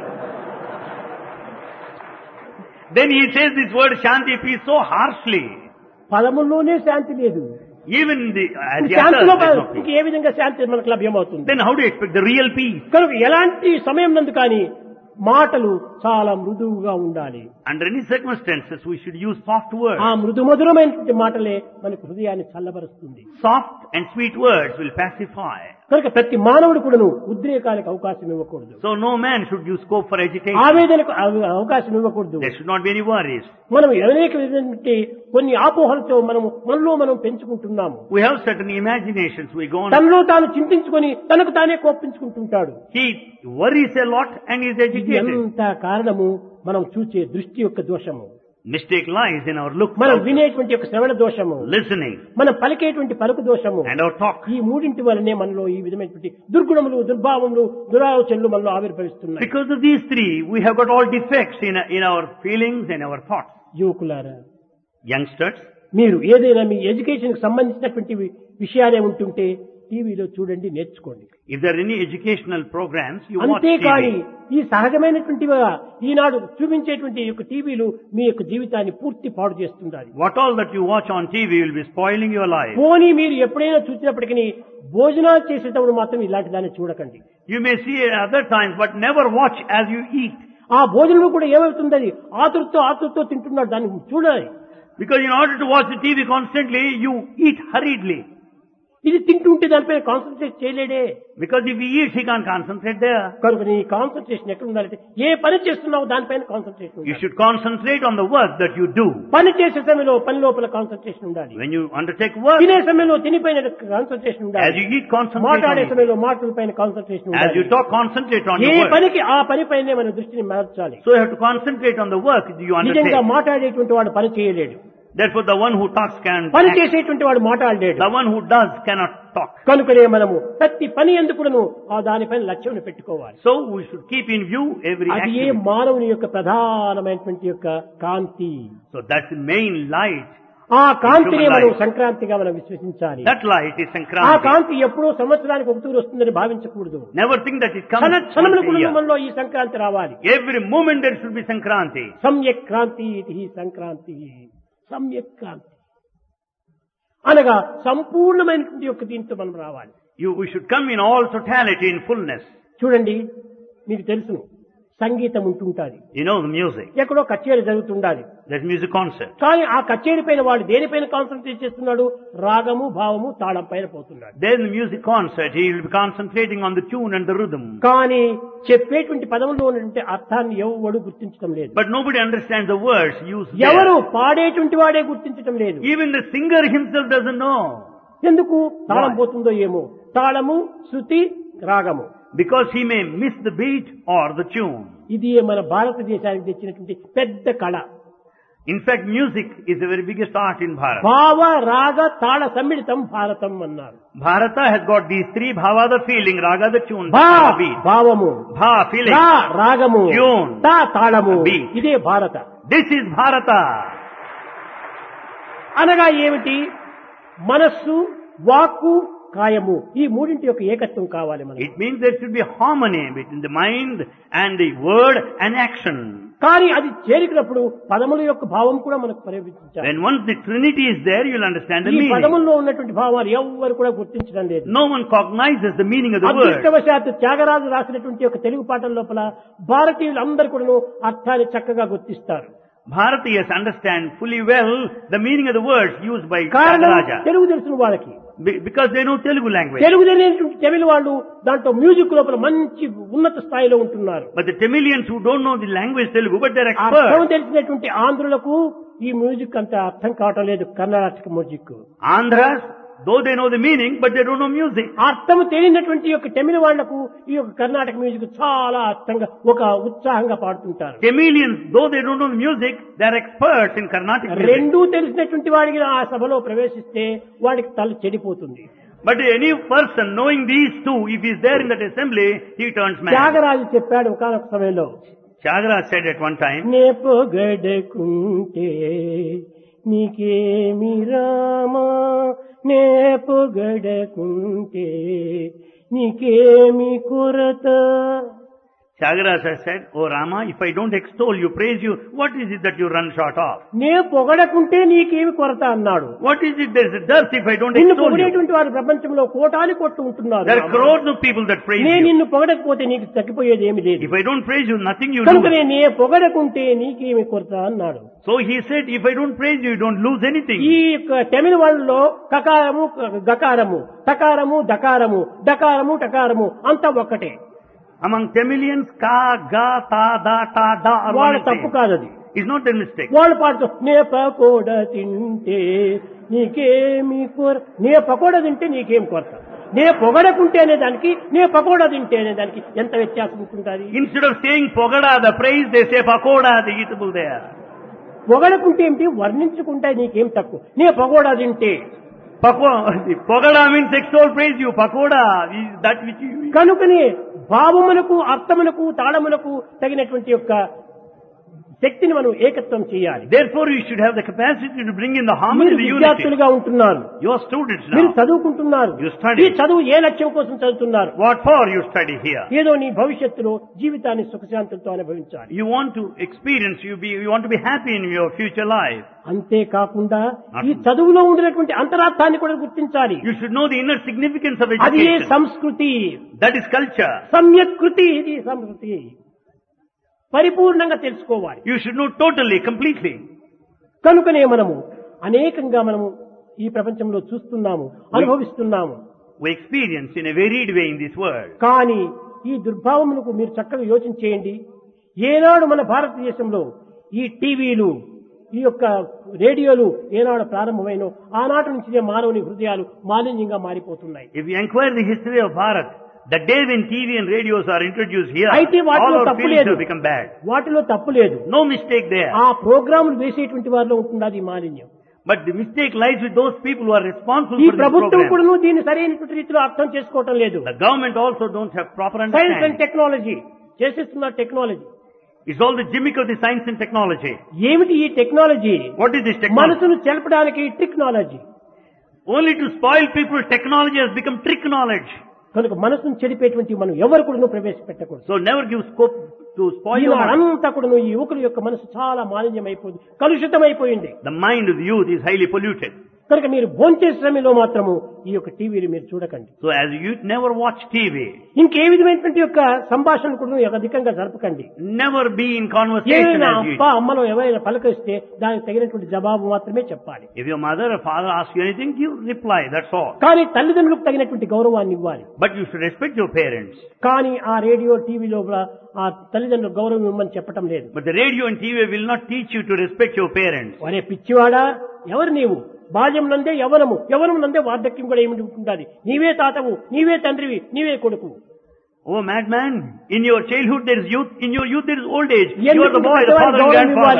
Then he says this word shanti, peace, so harshly. పదముల్లోనే శాంతి లేదు. Even the, at the శాంతిలో others, there's no ఇంక peace. ఏ విధంగా శాంతి మనకు లభ్యమవుతుంది? Then how do you expect the real peace? కనుక ఎలాంటి సమయం నందు కానీ మాటలు చాలా మృదువుగా ఉండాలి. Under any circumstances, we should use soft words. ఆ మృదు మధురమైనటువంటి మాటలే మనకు హృదయాన్ని చల్లబరుస్తుంది. Soft and sweet words will pacify. కనుక ప్రతి మానవుడు కూడాను ఉద్రేకాలకు అవకాశం ఇవ్వకూడదు, So no man should use scope for agitation. ఆవేదనకు అవ- అవకాశం ఇవ్వకూడదు. There should not be any worries. మనం అనేక విధమైనటువంటి కొన్ని ఆపోహలతో మనము మనలో మనం పెంచుకుంటున్నాము. We have certain imaginations. We go on. తనలో తాను చింతించుకొని తనకు తానే కోపించుకుంటుంటాడు. He worries a lot and is ఇది agitated. ఎంత కారణము మనం చూచే దృష్టి యొక్క దోషము, Mistake lies in our look, మనం వినేటువంటి యొక్క శ్రవణ దోషము, listening, మనం పలికేటువంటి పలుకు దోషము. and our talk. ఈ మూడింటి వలనే మనలో ఈ విధమైనటువంటి దుర్గుణములు, దుర్భావములు, దురాలోచనలు మనలో ఆవిర్భవిస్తున్నాయి. Because of these three, we have got all defects in, in our feelings and our thoughts. యువకులారా, Youngsters, మీరు ఏదైనా మీ ఎడ్యుకేషన్ కి సంబంధించినటువంటి వి- విషయాలే ఉంటుంటే టీవీలో చూడండి, నేర్చుకోండి. if there are any educational programs, you watch అంతేకాని T V. ఈ సహజమైనటువంటిగా ఈనాడు చూపించేటువంటి ఈ యొక్క టీవీలు మీ యొక్క జీవితాన్ని పూర్తి పాడు చేస్తుండాలి. What all that you watch on T V will be spoiling your life. పోనీ మీరు ఎప్పుడైనా చూసినప్పటికీ భోజనాలు చేసేటప్పుడు మాత్రం ఇలాంటి దాన్ని చూడకండి. You may see it at other times, but never watch as you eat. ఆ భోజనం కూడా ఏమవుతుంది, ఆతురుతో ఆతురుతో తింటున్నాడు, దాన్ని చూడాలి. Because in order to watch the T V constantly, you eat hurriedly. ఇది తింటుంటే దానిపైన కాన్సన్ట్రేట్ చేయలేడే. Because if he eats, he can't concentrate there. కనుక నీ కాన్సన్ట్రేషన్ ఎక్కడ ఉండాలంటే ఏ పని చేస్తున్నావు దానిపైన కాన్సన్ట్రేషన్ You ఉండాలి. should concentrate on the work that you do. పని చేసే సమయంలో పని లోపల కాన్సన్ట్రేషన్ ఉండాలి. When you undertake work, తినే సమయంలో తినిపైన కాన్సన్ట్రేషన్ as ఉండాలి. you eat, concentrate మాట్లాడే on it. సమయంలో మాటల పైన కాన్సన్ట్రేషన్ As ఉండాలి. you talk, concentrate on ఏ your work. పనికి ఆ పని పైనే మన దృష్టిని మార్చాలి. So you have to concentrate on the work that you నిజంగా undertake. మాట్లాడేటువంటి వాడు పని చేయలేడు, Therefore, the one who talks can పని act. చేసేటువంటి వాడు మాట్లాడలేడు. The one who does cannot talk. కనుకనే మనము ప్రతి పని ఎందుకును ఆ దానిపైన లక్ష్యం పెట్టుకోవాలి. So we should keep in view every అది ఏ activity. మానవుని యొక్క ప్రధానమైనటువంటి యొక్క కాంతి. So that's the main light. ఆ కాంతిని Human మనం light. సంక్రాంతిగా మనం విశ్వసించాలి. That light is ఆ Sankranti. కాంతి ఎప్పుడో సంవత్సరానికి ఒక తూరు వస్తుందని భావించకూడదు. Never think that it comes క్షణ once క్షణముల a year. కుటుంబంలో ఈ సంక్రాంతి రావాలి. Every moment there should be Sankranti. సమ్యక్ క్రాంతి ఇది సంక్రాంతి, సమ్యక్ క్రాంతి అనగా సంపూర్ణమైనటువంటి యొక్క దీంతో మనం రావాలి. You, we should come in all totality, in fullness. చూడండి, మీకు తెలుసును సంగీతం ఉంటుంటాది, You know the music. ఎక్కడో కచేరీ జరుగుతుండాలి. There's music concert. కానీ ఆ కచేరీ పైన వాడు దేనిపైన కాన్సన్ట్రేట్ చేస్తున్నాడు, రాగము భావము తాళం పైన పోతున్నాడు. There's the music concert. He will be concentrating on the tune and the rhythm. కానీ చెప్పేటువంటి పదములో ఉన్నటువంటి అర్థాన్ని ఎవడు గుర్తించడం లేదు. But nobody understands the words used ఎవరు there. పాడేటువంటి వాడే గుర్తించడం లేదు. Even the singer himself doesn't know. ఎందుకు తాళం Why? పోతుందో ఏమో. తాళము, శృతి, రాగము, Because he may miss the beat or the tune. ఇది మన భారతదేశానికి తెచ్చినటువంటి పెద్ద కళ. In fact, music is the very biggest art in Bharat. భావ రాగ తాళ సమ్మిళితం భారతం అన్నారు. Bharata has got these three: bhava the feeling, raga the tune, భా tala beat. భావము, Bha feeling. రా రాగము, Tune. తా తాళము, Beat. ఇదే భారత. This is Bharata. అనగా ఏమిటి, మనస్సు, వాక్కు, కాయము ఈ మూడింటి యొక్క ఏకత్వం కావాలి మనకి. It means there should be harmony between the mind and the word and action. కానీ అది చేరినప్పుడు పదముల యొక్క భావం కూడా మనకు పరివర్తించాలి. When once the Trinity is there, you will understand the ఈ meaning. పదముల్లో ఉన్నటువంటి భావాలు ఎవ్వరు కూడా గుర్తించడం లేదు. No one cognizes the meaning of the word. అదృష్టవశాత్తు త్యాగరాజు రాసినటువంటి యొక్క తెలుగు పాటల లోపల భారతీయులందరూ కూడా అర్థాన్ని చక్కగా గుర్తిస్తారు. Bharatiyas understand fully well the meaning of the words used by కారణం Tyagaraja. తెలుగు తెలుసు వాళ్ళకి. Be- Because they know Telugu language. Telugu తెలియనటువంటి తమిళ వాళ్ళు దాంట్లో మ్యూజిక్ లోపల మంచి ఉన్నత స్థాయిలో ఉంటున్నారు. But the Tamilians who don't know the language Telugu, but they're అర్థం experts. తెలిసినటువంటి ఆంధ్రులకు ఈ మ్యూజిక్ అంత అర్థం కావటం లేదు. Karnataka music Andhras, though they know the meaning, but they don't know music. అర్థం తెలియనటువంటి యొక్క తమిళ వాళ్లకు ఈ యొక్క కర్ణాటక మ్యూజిక్ చాలా అర్థంగా ఒక ఉత్సాహంగా పాడుతుంటారు. Tamilians, though they don't know the music, they're experts in Carnatic music. రెండూ తెలిసినటువంటి వాడికి ఆ సభలో ప్రవేశిస్తే వాడికి తల చెడిపోతుంది. But any person knowing these two, if he's there in that assembly, he turns mad. Tyagaraju చెప్పాడు ఒకనొక సమయంలో, Tyagaraja said at one time, నే పొగడకుంటే నీకేమి రామా, నే పొగడకుంటే నీకేమి కొరత. Tyagaraja said, "Oh Rama, if I don't extol you, praise you, what is it that you run short of? నే పొగడకుంటే నీకేమి కొరత అన్నాడు. What is it there's a dearth if I don't నిన్ను extol you? పొగిడేటువంటి వారు ప్రపంచంలో కోటాని కొట్టు ఉంటున్నారు. There are crores of people that praise నేను you. నిన్ను పొగడకపోతే నీకు తగ్గిపోయేది ఏమి లేదు. If I don't praise you, nothing you కనుక lose." నేను నే పొగడకుంటే నీకేమి కొరత అన్నాడు. So he said, if I don't praise you, you don't lose anything. ఈ యొక్క తమిళ వాళ్ళలో కకారము గకారము టకారము దకారము డకారము టకారము అంతా ఒక్కటే. Among Tamilians, ka, ga, ta, da, ta, da are వాళ్ళ one తప్పు same. కాదు అది. It's not a mistake. వాళ్ళు పాడుతూ నే పకోడ తింటే నీకేమి కొర, నే పకోడ తింటే నీకేం కొరత, నే పొగడకుంటే అనే దానికి నే పకోడా తింటే అనే దానికి ఎంత వ్యత్యాసం ఉంటుంది. Instead of saying pogada, the praise, they say pakoda, the eatable there. పొగడకుంటే ఏమిటి, వర్ణించుకుంటే నీకేం తక్కువ, నే పకోడా తింటే. Pako, pogada means extol praise you. Pakoda is that which you eat. కనుకనే భావములకు అర్థములకు తాళములకు తగినటువంటి యొక్క శక్తిని మనం ఏకత్వం చేయాలి. Therefore, you should have the capacity to bring in the harmony, మీరు the unity. విద్యార్థులుగా ఉంటున్నారు, You are students మీరు now. చదువుకుంటున్నారు. You study. ఈ చదువు ఏ లక్ష్యం కోసం చదువుతున్నారు? What for you study here? ఏదో నీ భవిష్యత్తులో జీవితాన్ని సుఖశాంతులతో అనుభవించాలి. You want to experience, you be, you want to be happy in your future life. అంతేకాకుండా ఈ చదువులో ఉండినటువంటి అంతరార్థాన్ని కూడా గుర్తించాలి. You should know the inner significance of అది ఏ education. సంస్కృతి, That is culture. సమ్యకృతి, ఇది సంస్కృతి పరిపూర్ణంగా తెలుసుకోవాలి. You should know totally, completely. కనుకనే మనము అనేకంగా మనము ఈ ప్రపంచంలో చూస్తున్నాము, అనుభవిస్తున్నాము. We experience in a varied way in this world. కానీ ఈ దుర్భావములకు మీరు చక్కగా యోచన చేయండి. ఏనాడు మన భారతదేశంలో ఈ టీవీలు, ఈ యొక్క రేడియోలు ఏనాడు ప్రారంభమైనో ఆనాటి నుంచినే మానవుని హృదయాలు మాలిన్యంగా మారిపోతున్నాయి. If you inquire the history of Bharat, the day when T V and radios are introduced here, అయితే all వాటిలో our తప్పు feelings లేదు, have become bad. వాటిలో తప్పు లేదు. No mistake there. ఆ ప్రోగ్రాములు వేసేటువంటి వారిలో ఉంటుంది ఈ మాలిన్యం. But the mistake lies with those people who are responsible ఈ for this ప్రభుత్వం program. కూడా దీన్ని సరైనటువంటి రీతిలో అర్థం చేసుకోవటం లేదు. The government also don't have proper science and understanding. Technology చేసేస్తున్న technology It's all the gimmick of the science and technology. ఏమిటి ఈ technology? What is this technology? మనసును చెలపడానికి technology. Only to spoil people, technology has become trick knowledge. కనుక మనసును చెడిపేటువంటి మనం ఎవరు కూడా ప్రవేశపెట్టకూడదు. So never give scope to spoil your mind. అంతా కూడా ఈ యువకుల యొక్క మనసు చాలా మాలిన్యం అయిపోయింది, కలుషితం అయిపోయింది. The mind of the youth is highly polluted. కనుక మీరు భోంచేసే సమయంలో మాత్రము ఈ యొక్క టీవీని మీరు చూడకండి. So as a youth, never watch T V. ఇంకే విధమైనటువంటి యొక్క సంభాషణ కూడా అధికంగా జరపకండి. Never be in conversation ఏదైనా as you అప్ప అమ్మలో ఎవరైనా పలకరిస్తే దానికి తగినటువంటి జవాబు మాత్రమే చెప్పాలి. If your mother or father asks you anything, you reply, that's all. కానీ తల్లిదండ్రులకు తగినటువంటి గౌరవాన్ని ఇవ్వాలి. But you should respect your parents. కానీ ఆ రేడియో టీవీలో ఆ తల్లిదండ్రులకు గౌరవం ఇవ్వమని చెప్పటం లేదు. But the radio and T V will not teach you to respect your parents. ఒరే పిచ్చివాడా, ఎవరు నీవు? బాల్యం నందే యవనము, యవనం నందే వార్ధక్యం కూడా ఏమిటి ఉండాలి. నీవే తాతవు, నీవే తండ్రివి, నీవే కొడుకు. Oh madman, in your childhood there is youth, in your youth there is old age. You are ఎందుకు the boy, the father and గౌరవం ఇవ్వాలి? grandfather.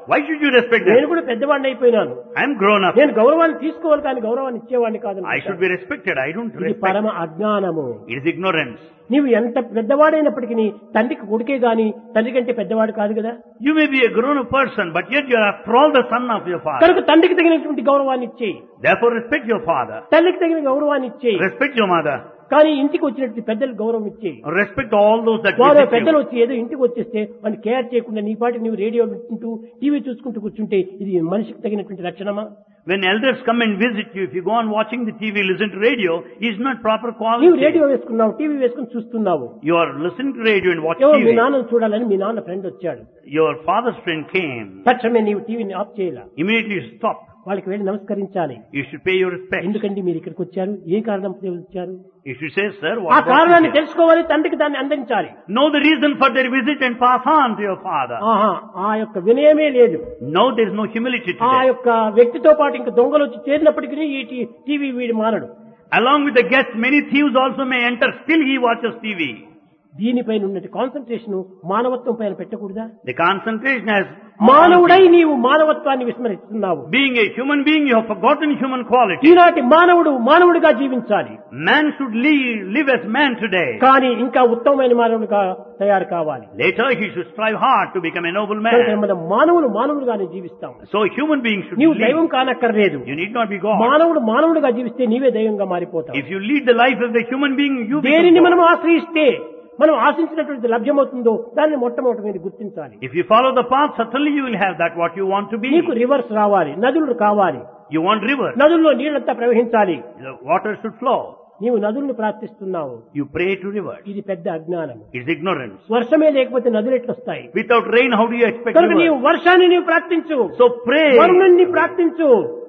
Why should you respect నేను them? కూడా పెద్దవాడిని అయిపోయినాను, I am grown up. నేను గౌరవాన్ని తీసుకోవాలి కానీ గౌరవాన్ని ఇచ్చేవాడిని కాదు. I should be respected. I don't ఇది respect. పరమ అజ్ఞానము. It is ignorance. నీవు ఎంత పెద్దవాడైనప్పటికీ తండ్రికి కొడుకే గాని తండ్రి కంటే పెద్దవాడు కాదు కదా. You may be a grown up person, but yet you are after all the son of your father. కనుక తండ్రికి తగినటువంటి గౌరవాన్ని ఇచ్చేయి, Therefore respect your father. తల్లికి తగిన గౌరవాన్ని ఇచ్చేయి. Respect your mother. కానీ ఇంటికి వచ్చినట్టు పెద్దలకు గౌరవం ఇచ్చేయి. Respect all those that వారు visit పెద్దలు you. వచ్చి ఏదో ఇంటికి వచ్చేస్తే వాళ్ళు కేర్ చేయకుండా నీ పాటికి నువ్వు రేడియో వింటూ టీవీ చూసుకుంటూ కూర్చుంటే ఇది మనిషికి తగినటువంటి లక్షణమా? When elders come and visit you, if you go on watching the T V, listen to radio, is not proper నీవు quality. రేడియో వేసుకున్నావు, టీవీ వేసుకుని చూస్తున్నావు. You are listening to radio and watch ఏమో మీ T V. నాన్నను చూడాలని మీ నాన్న friend వచ్చాడు, Your father's friend came. తక్షణమే నీవు టీవీని ఆఫ్ చేయాల, Immediately you stop. వాళ్ళకి వెళ్ళి నమస్కరించాలి. You should pay your respect. ఎందుకంటే మీరు ఇక్కడికి వచ్చారు, ఏ కారణం వచ్చారు, You should say, sir, ఆ what brought you కారణాన్ని here? తెలుసుకోవాలి, తండ్రికి దాన్ని అందించాలి. Know the reason for their visit and pass on to your father. ఆహా, ఆ యొక్క వినయమే లేదు. No, there is no humility ఆ today. యొక్క వ్యక్తితో పాటు ఇంకా దొంగలు వచ్చి చేరినప్పటికీ ఈ టీ- టీవీ వీడి మానడు. Along with the guests, many thieves also may enter. Still he watches T V. దీనిపైన ఉన్నట్టు కాన్సన్ట్రేషన్ మానవత్వం పైన పెట్టకూడదా? The concentration has... మానవుడై నీవు మానవత్వాన్ని విస్మరిస్తున్నావు. Being a human being, you have forgotten human quality. ఈనాటి మానవుడు మానవుడిగా జీవించాలి, Man should live, live as man today. కానీ ఇంకా ఉత్తమమైన మానవుడిగా తయారు కావాలి. Later he should strive hard to become a noble కనుక man. మనం మానవులు మానవులుగానే జీవిస్తాం. So human beings should నీవు దైవం live. కానక్కర్లేదు. You need not be God. మానవుడు మానవుడిగా జీవిస్తే నీవే దైవంగా మారిపోతావు. If you lead the life of the human being, you దేనిని become మనం God. ఆశ్రయిస్తే మనం ఆశించినటువంటి లభ్యమవుతుందో దాన్ని మొట్టమొదటి మీరు గుర్తించాలి. If you follow the path, certainly you will have that what you want to be. నీకు రివర్స్ రావాలి, నదులు కావాలి, You want river. నదుల్లో నీళ్ళంతా ప్రవహించాలి. The water should flow. నీవు నదులను ప్రార్థిస్తున్నావు, You pray to rivers. ఇది పెద్ద అజ్ఞానం. It's ignorance. వర్షమే లేకపోతే నదులు ఎట్లొస్తాయి? Without rain, how do you expect కనుక నీవు rivers? వర్షాన్ని నీవు ప్రార్థించు, So pray. వరుణుణ్ణి ప్రార్థించు,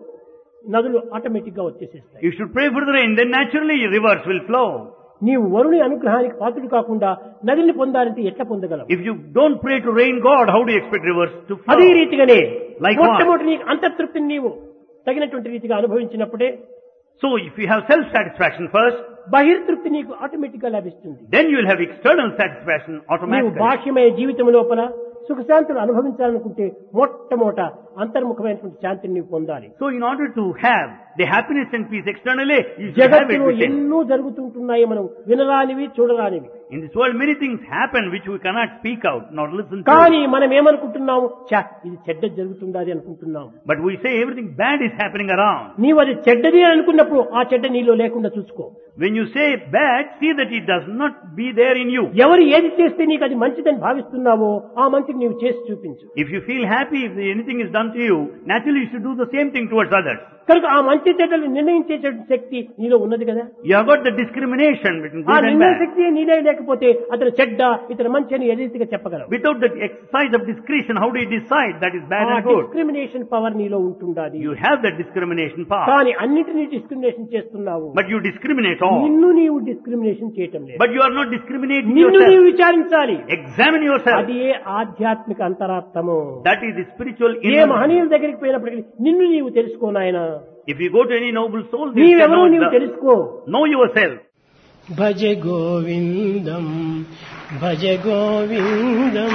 నదులు ఆటోమేటిక్ గా వచ్చేసేస్తాయి. You should pray for the rain, then naturally rivers will flow. నీవు వరుణి అనుగ్రహానికి పాత్రుడు కాకుండా నదిని పొందాలంటే ఎట్లా పొందగలవు? If you don't pray to rain God, how do you expect rivers to flow? అదే రీతిగానే Like what? మొట్టమొదటి నీకు అంతర్తృప్తిని నీవు తగినటువంటి రీతిగా అనుభవించినప్పుడే So if you have self-satisfaction first, బహిర్తృప్తి నీకు ఆటోమేటిక్ గా లభిస్తుంది. then you will have external satisfaction నీవు automatically. బాహ్యమయ జీవితం లోపల సుఖశాంతులు అనుభవించాలనుకుంటే మొట్టమొదట అంతర్ముఖమైనటువంటి శాంతిని నీవు పొందాలి. So in order to have the happiness and peace externally, you should have it జగత్తులో within. ఎన్నో జరుగుతుంటున్నాయి, మనం వినరానివి చూడరానివి. In this world many things happen which we cannot speak out nor listen to. కానీ మనం ఏమనుకుంటున్నాము, చా ఇది చెడ్డ జరుగుతుందా అని అనుకుంటున్నాము. But we say everything bad is happening around. నీవు అది చెడ్డది అని అనుకున్నప్పుడు ఆ చెడ్డ నీలో లేకుండా చూసుకో. When you say bad, see that it does not be there in you. ఎవరు ఏది చేస్తే నీకు అది మంచిదని భావిస్తున్నావో ఆ మంచిని నీవు చేసి చూపించు. If you feel happy if anything is done to you, naturally you should do the same thing towards others. కనుక ఆ మంచి చెడ్డలు నిర్ణయించేటువంటి శక్తి నీలో ఉన్నది కదా. You have got the discrimination between ఆ good and నిర్ణయ bad. శక్తి నీలో లేకపోతే అతను చెడ్డ ఇతను మంచి అని ఏ రీతిగా చెప్పగలవు? Without the exercise of discretion, how do you decide that is bad ఆ and good? డిస్క్రిమినేషన్ పవర్ నీలో ఉంటుండాలి. You have that discrimination power. కానీ అన్నిటినీ డిస్క్రిమినేషన్ చేస్తున్నావు, But you discriminate all. నిన్ను నీవు డిస్క్రిమినేషన్ చేయటం లేదు. But you are not discriminating నిన్ను నీవు yourself. విచారించాలి. Examine yourself. అది ఏ ఆధ్యాత్మిక అంతరార్థము. That is the spiritual A inner. మహనీయుల దగ్గరికి పోయినప్పటికీ నిన్ను నీవు తెలుసుకో నాయన. If you go to any noble soul, they say, నీవెవరో know, నీవు the- తెలుసుకో. know yourself. భజ గోవిందం భజ గోవిందం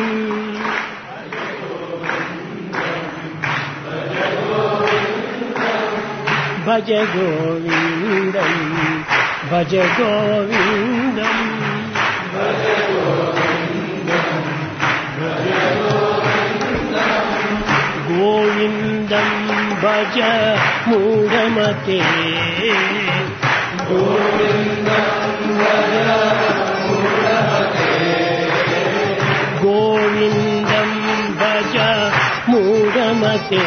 భజ గోవిందం భజ గోవిందం గోవిందం భజ మూఢమతే గోవిందం భజ మూఢమతే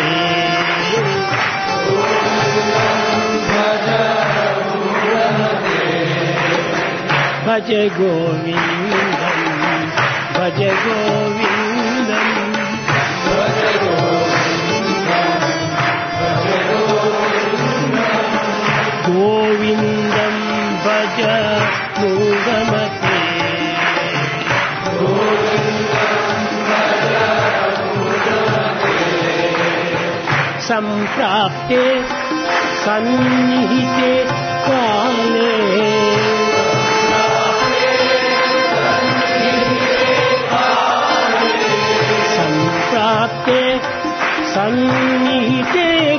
భజ గోవిందం భజ గోవిందం గోవిందం భజ మూఢమతే సంప్రాప్తే సన్నిహితే కాలే సంప్రాప్తే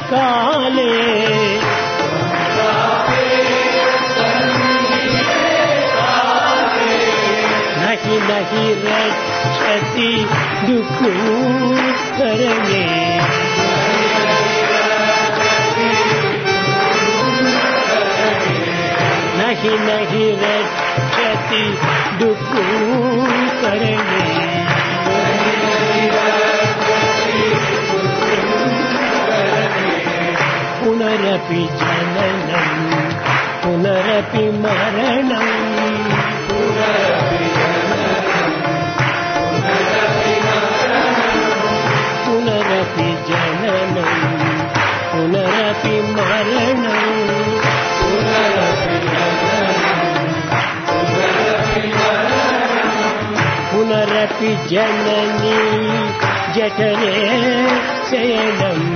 काले नहीं नहीं रक्षति दुःखकरणे नहीं नहीं रक्षति दुःखकरणे पुनरपि जननं पुनरपि मरणं पुनरपि जननं पुनरपि मरणं पुनरपि जननी जठरे शयनम्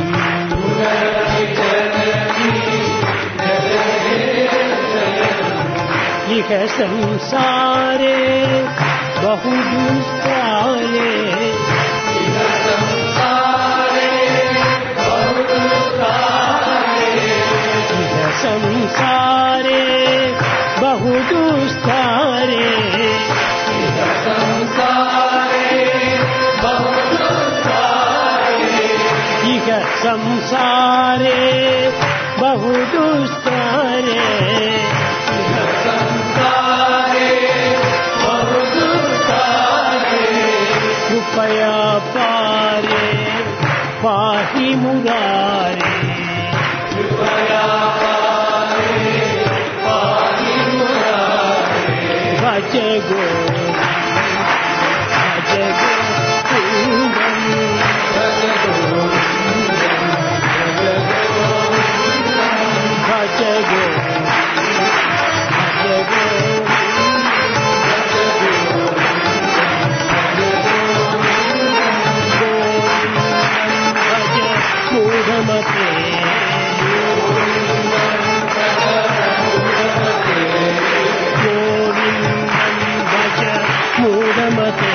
इह संसारे बहु दुष्काले इह संसारे बहु दुष्कारे इह संसारे बहु दुष्कारे कृपया पारे पाहि मुरारे कृपया पारे पाहि मुरारे भज गो भज गोविंदं भज गोविंदं भज गो भज गो मूढ़मते गोविंदं भज मूढ़मते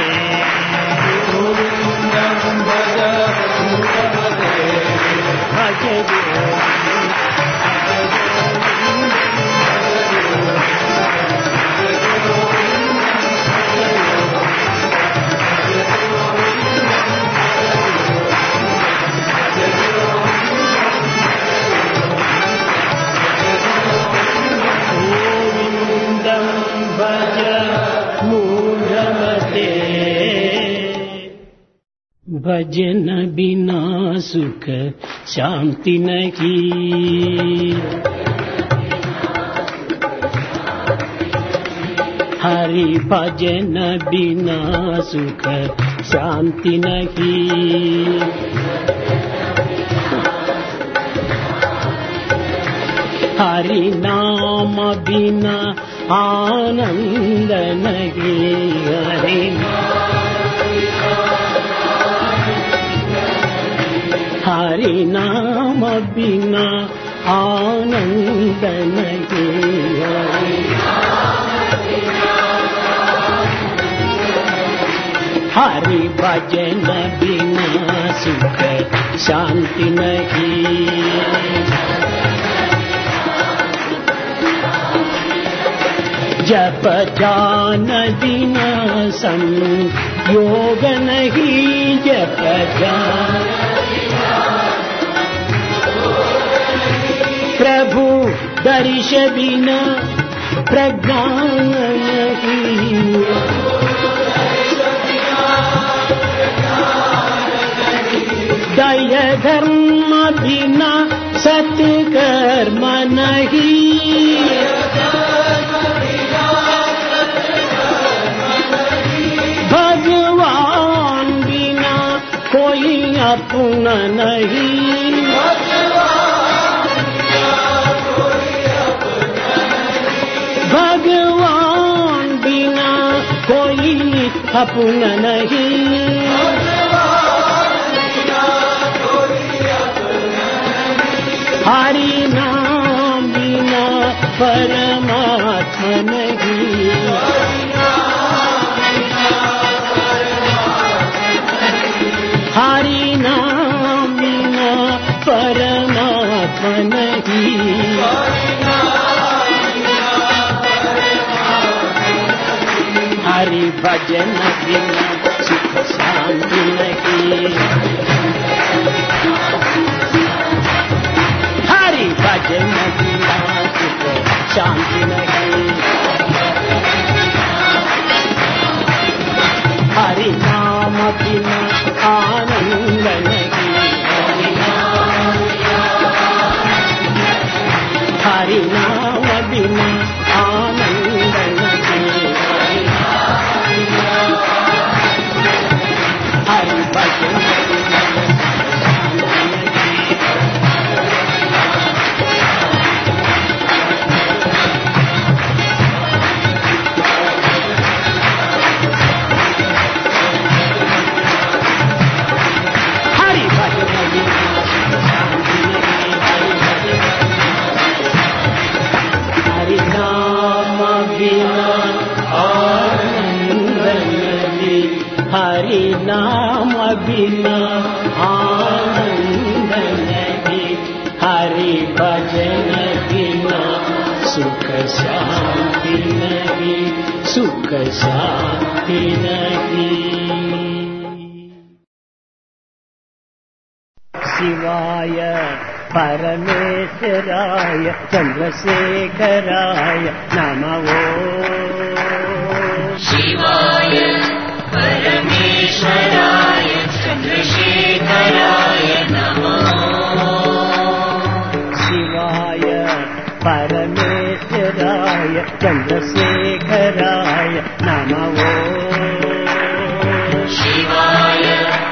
गोविंदं भज मूढ़मते भज भजन बिना सुख शांति नहीं हरि भजन बिना सुख शांति नहीं हरि नाम बिना आनंद नहीं हरि हरि नाम बिना आनंद नहीं हरि भजन बिना सुख शांति नहीं जप ध्यान बिना संयोग नहीं जप ध्यान प्रभु दर्श बिना प्रज्ञान नहीं दया धर्म बिना सत्कर्म नहीं भगवान बिना कोई अपना नहीं भगवान बिना कोई अपना नहीं हरि नाम बिना परमात्मा नहीं हरि नाम बिना परमात्मा हरि भजन बिना सुख शांति नहीं, हरि भजन बिना सुख शांति नहीं, हरि नाम बिना आनंद नहीं, हरि नाम बिना आनंद नहीं, हरि भजन हरि नाम बिना आनंद नहीं, हरि भजन बिना सुख शांति नहीं, सुख शांति नहीं। शिवाय परमेश्वराय चंद्रशेखराय नमः। शिवाय परमेश्वराय चंद्रशेखराय नमः। शिवाय परमेश्वराय चंद्रशेखराय नमः। शिवाय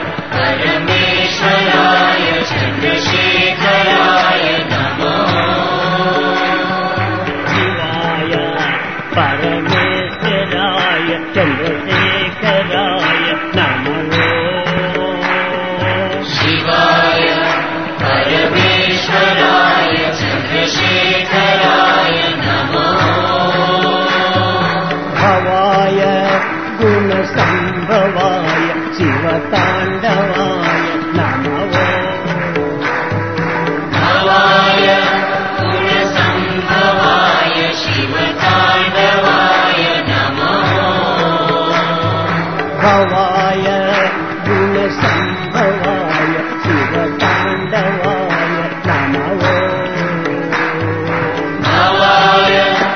परमेश्वराय चंद्रशेखराय नमः। शिवाय परमेश्वराय चंद्रशेखराय नमः। शिवाय परमेश्वराय चंद्रशेखराय नमः। भवाय गुणसंभवाय शिवताण्डवाय नमः। भवाय गुणसंभवाय शिवताण्डवाय नमः। भवाय गुणसंभवाय शिवताण्डवाय नमः। भवाय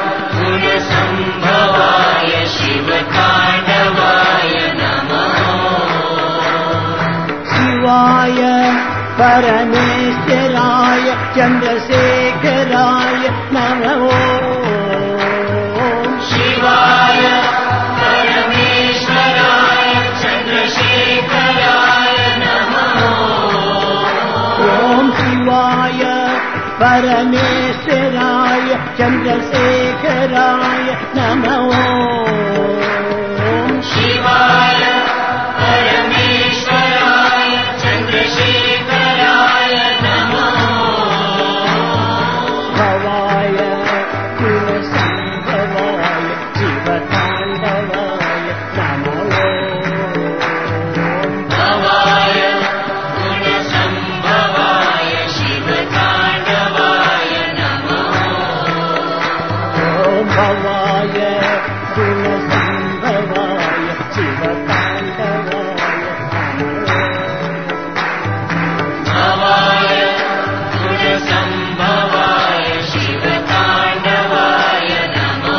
गुणसंभवाय शिवताण्डवाय नमः। शिवाय परमेश्वराय चंद्रशेखराय नमः। शिवाय परमेश्वराय चंद्रशेखराय नमः। ओम शिवाय परमेश्वराय चंद्रशेखराय नमः। शिवाय परमेश्वराय चंद्रशेखराय नमः। भवाय गुणसंभवाय शिवताण्डवाय नमः। भवाय गुणसंभवाय शिवताण्डवाय नमः। भवाय गुणसंभवाय शिवताण्डवाय नमः। भवाय गुणसंभवाय शिवताण्डवाय नमः।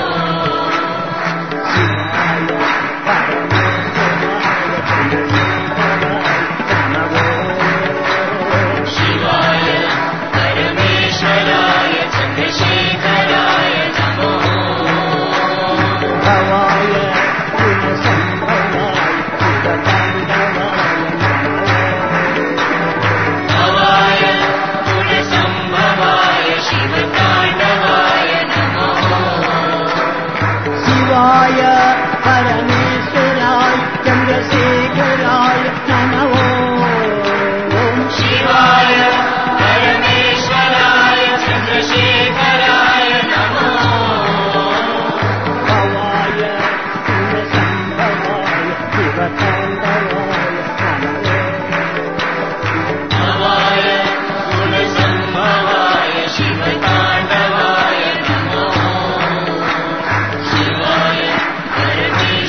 शिवाय परमेश्वराय चंद्रशेखराय नमः। भवाय गुणसंभवाय शिवताण्डवाय नमः। भवाय गुणसंभवाय शिवताण्डवाय नमः। शिवाय परमेश्वराय चंद्रशेखराय नमः। शिवाय परमेश्वराय चंद्रशेखराय नमः। भवाय गुणसंभवाय शिवताण्डवाय नमः। भवाय गुणसंभवाय शिवताण्डवाय नमः। शिवाय परमेश्वराय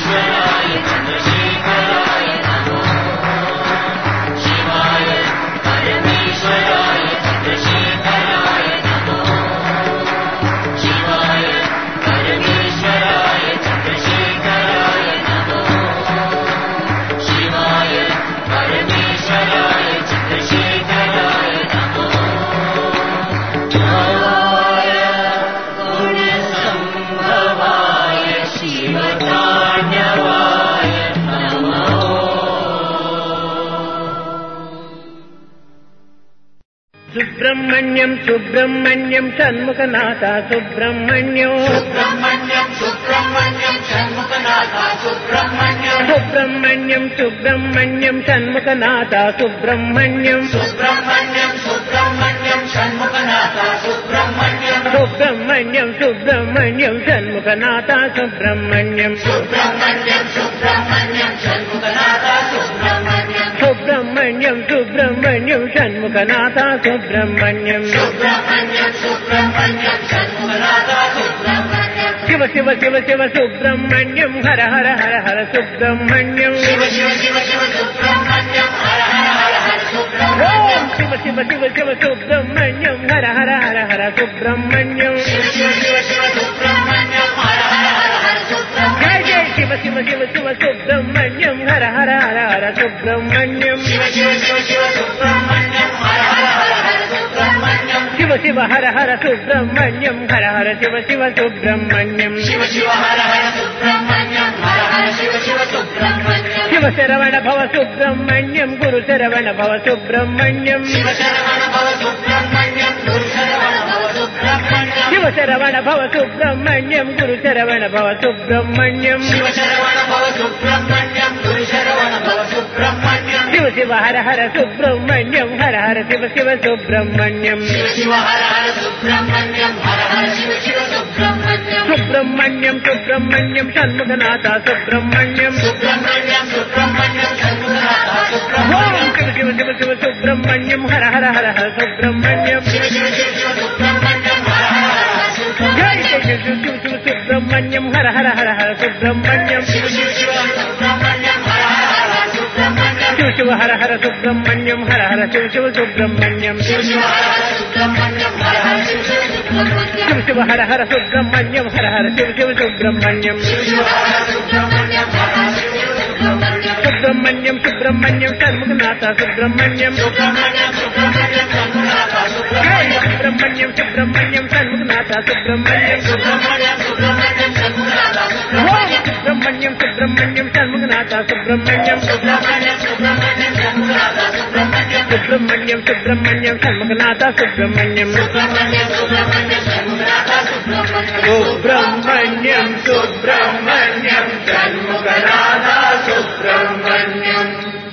సుబ్రహ్మణ్యం సుబ్రహ్మణ్యం షణ్ముఖనాథ సుబ్రహ్మణ్యం సుబ్రహ్మణ్యం సుబ్రహ్మణ్యం షణ్ముఖనాథ సుబ్రహ్మణ్యం సుబ్రహ్మణ్యం సుబ్రహ్మణ్యం షణ్ముఖనాథ సుబ్రహ్మణ్యం సుబ్రహ్మణ్యం సుబ్రహ్మణ్యం షణ్ముఖనాథ సుబ్రహ్మణ్యం సుబ్రహ్మణ్యం సుబ్రహ్మణ్యం షణ్ముఖనాథ సుబ్రహ్మణ్యం సుబ్రహ్మణ్యం సుబ్రహ్మణ్యం షణ్ముఖనాథ సుబ్రహ్మణ్యం సుబ్రహ్మణ్యం సుబ్రహ్మణ్యం షణ్ముఖనాథ సుబ్రహ్మణ్యం సుబ్రహ్మణ్యం సుబ్రహ్మణ్యం షణ్ముఖనాథ సుబ్రహ్మణ్యం శివ శివ శివ శివ సుబ్రహ్మణ్యం హర హర హర హర సుబ్రహ్మణ్యం శివ శివ శివ శివ సుబ్రహ్మణ్యం హర హర హర హర సుబ్రహ్మణ్యం ఓం శివ శివ శివ శివ సుబ్రహ్మణ్యం హర హర హర హర సుబ్రహ్మణ్యం శివ శివ శివ శివ సుబ్రహ్మణ్యం హర హర హర హర సుబ్రహ్మణ్యం జయ జయ శివ శివ శివ శివ సుబ్రహ్మణ్యం హర హర హర హర సుబ్రహ్మణ్యం శివ శివ శివ శివ సుబ్రహ్మణ్యం హర హర హర హర సుబ్రహ్మణ్యం శివ శివ హర హర సుబ్రహ్మణ్యం హర హర శివ శివ సుబ్రహ్మణ్యం శివ శివ హర హర సుబ్రహ్మణ్యం హర హర శివ శివ సుబ్రహ్మణ్యం శివ శరవణ భవ సుబ్రహ్మణ్యం గురు శరవణ భవ సుబ్రహ్మణ్యం శివ శరవణ భవ సుబ్రహ్మణ్యం గురు శరవణ భవ సుబ్రహ్మణ్యం శివ శరవణ భవ సుబ్రహ్మణ్యం గురు శరవణ భవ సుబ్రహ్మణ్యం శివ శరవణ భవ సుబ్రహ్మణ్యం గురు శరవణ భవ సుబ్రహ్మణ్యం శివ శివ హర హర సుబ్రహ్మణ్యం హర హర శివ శివ సుబ్రహ్మణ్యం శివ శివ హర హర సుబ్రహ్మణ్యం హర హర శివ శివ సుబ్రహ్మణ్యం సుబ్రహ్మణ్యం సుబ్రహ్మణ్యం షణ్ముఖనాథ సుబ్రహ్మణ్యం సుబ్రహ్మణ్యం సుబ్రహ్మణ్యం షణ్ముఖనాథ ఓం సుబ్రహ్మణ్యం శివ శివ శివ శివ సుబ్రహ్మణ్యం హర హర హర హర సుబ్రహ్మణ్యం శివ శివ శివ శివ సుబ్రహ్మణ్యం హర హర హర హర జయ సుబ్రహ్మణ్యం జయ శివ శివ శివ సుబ్రహ్మణ్యం హర హర హర హర సుబ్రహ్మణ్యం శివ శివ శివ సుబ్రహ్మణ్యం హర హర హర హర సుబ్రహ్మణ్యం శివ శివ హర హర సుబ్రహ్మణ్యం హర హర శివ శివ సుబ్రహ్మణ్యం శివ శివ హర హర సుబ్రహ్మణ్యం హర హర శివ శివ సుబ్రహ్మణ్యం శివ శివ హర హర సుబ్రహ్మణ్యం హర హర శివ శివ సుబ్రహ్మణ్యం శివ శివ హర హర సుబ్రహ్మణ్యం హర హర శివ శివ సుబ్రహ్మణ్యం సుబ్రహ్మణ్యం సుబ్రహ్మణ్యం షణ్ముఖనాథ సుబ్రహ్మణ్యం సుబ్రహ్మణ్యం సుబ్రహ్మణ్యం షణ్ముఖనాథ జయ సుబ్రహ్మణ్యం సుబ్రహ్మణ్యం సుబ్రహ్మణ్యం షణ్ముఖనాథ సుబ్రహ్మణ్యం సుబ్రహ్మణ్యం సుబ్రహ్మణ్యం షణ్ముఖనాథ ఓం Subrahmanyam Subrahmanyam Subrahmanyam Shanmukhanatha Subrahmanyam Subrahmanyam Subrahmanyam Shanmukhanatha Subrahmanyam Subrahmanyam Subrahmanyam Shanmukhanatha Subrahmanyam Subrahmanyam Subrahmanyam Shanmukhanatha Subrahmanyam Subrahmanyam Subrahmanyam Shanmukhanatha Subrahmanyam.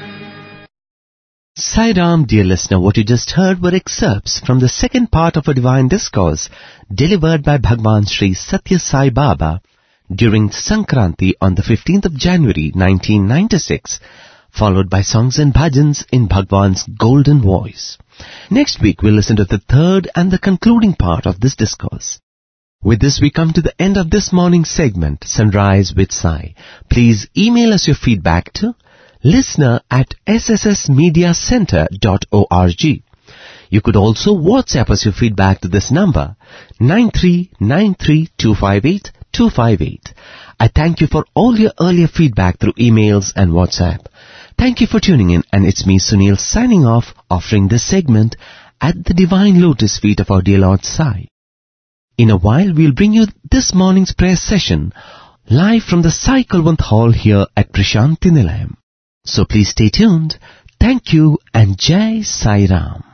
Sai Ram, dear listener, what you just heard were excerpts from the second part of a divine discourse delivered by Bhagwan Sri Satya Sai Baba during Sankranti on the fifteenth of January nineteen ninety-six, followed by songs and bhajans in Bhagwan's golden voice. Next week we'll listen to the third and the concluding part of this discourse. With this we come to the end of this morning's segment, Sunrise with Sai. Please email us your feedback to listener at s s s media center dot org. You could also WhatsApp us your feedback to this number, nine three nine three two five eight two five eight. I thank you for all your earlier feedback through emails and WhatsApp. Thank you for tuning in, and it's me Sunil signing off, offering this segment at the divine lotus feet of our dear Lord Sai. In a while we'll bring you this morning's prayer session live from the Sai Kulwant Hall here at Prashanti Nilayam. So please stay tuned. Thank you and Jai Sai Ram.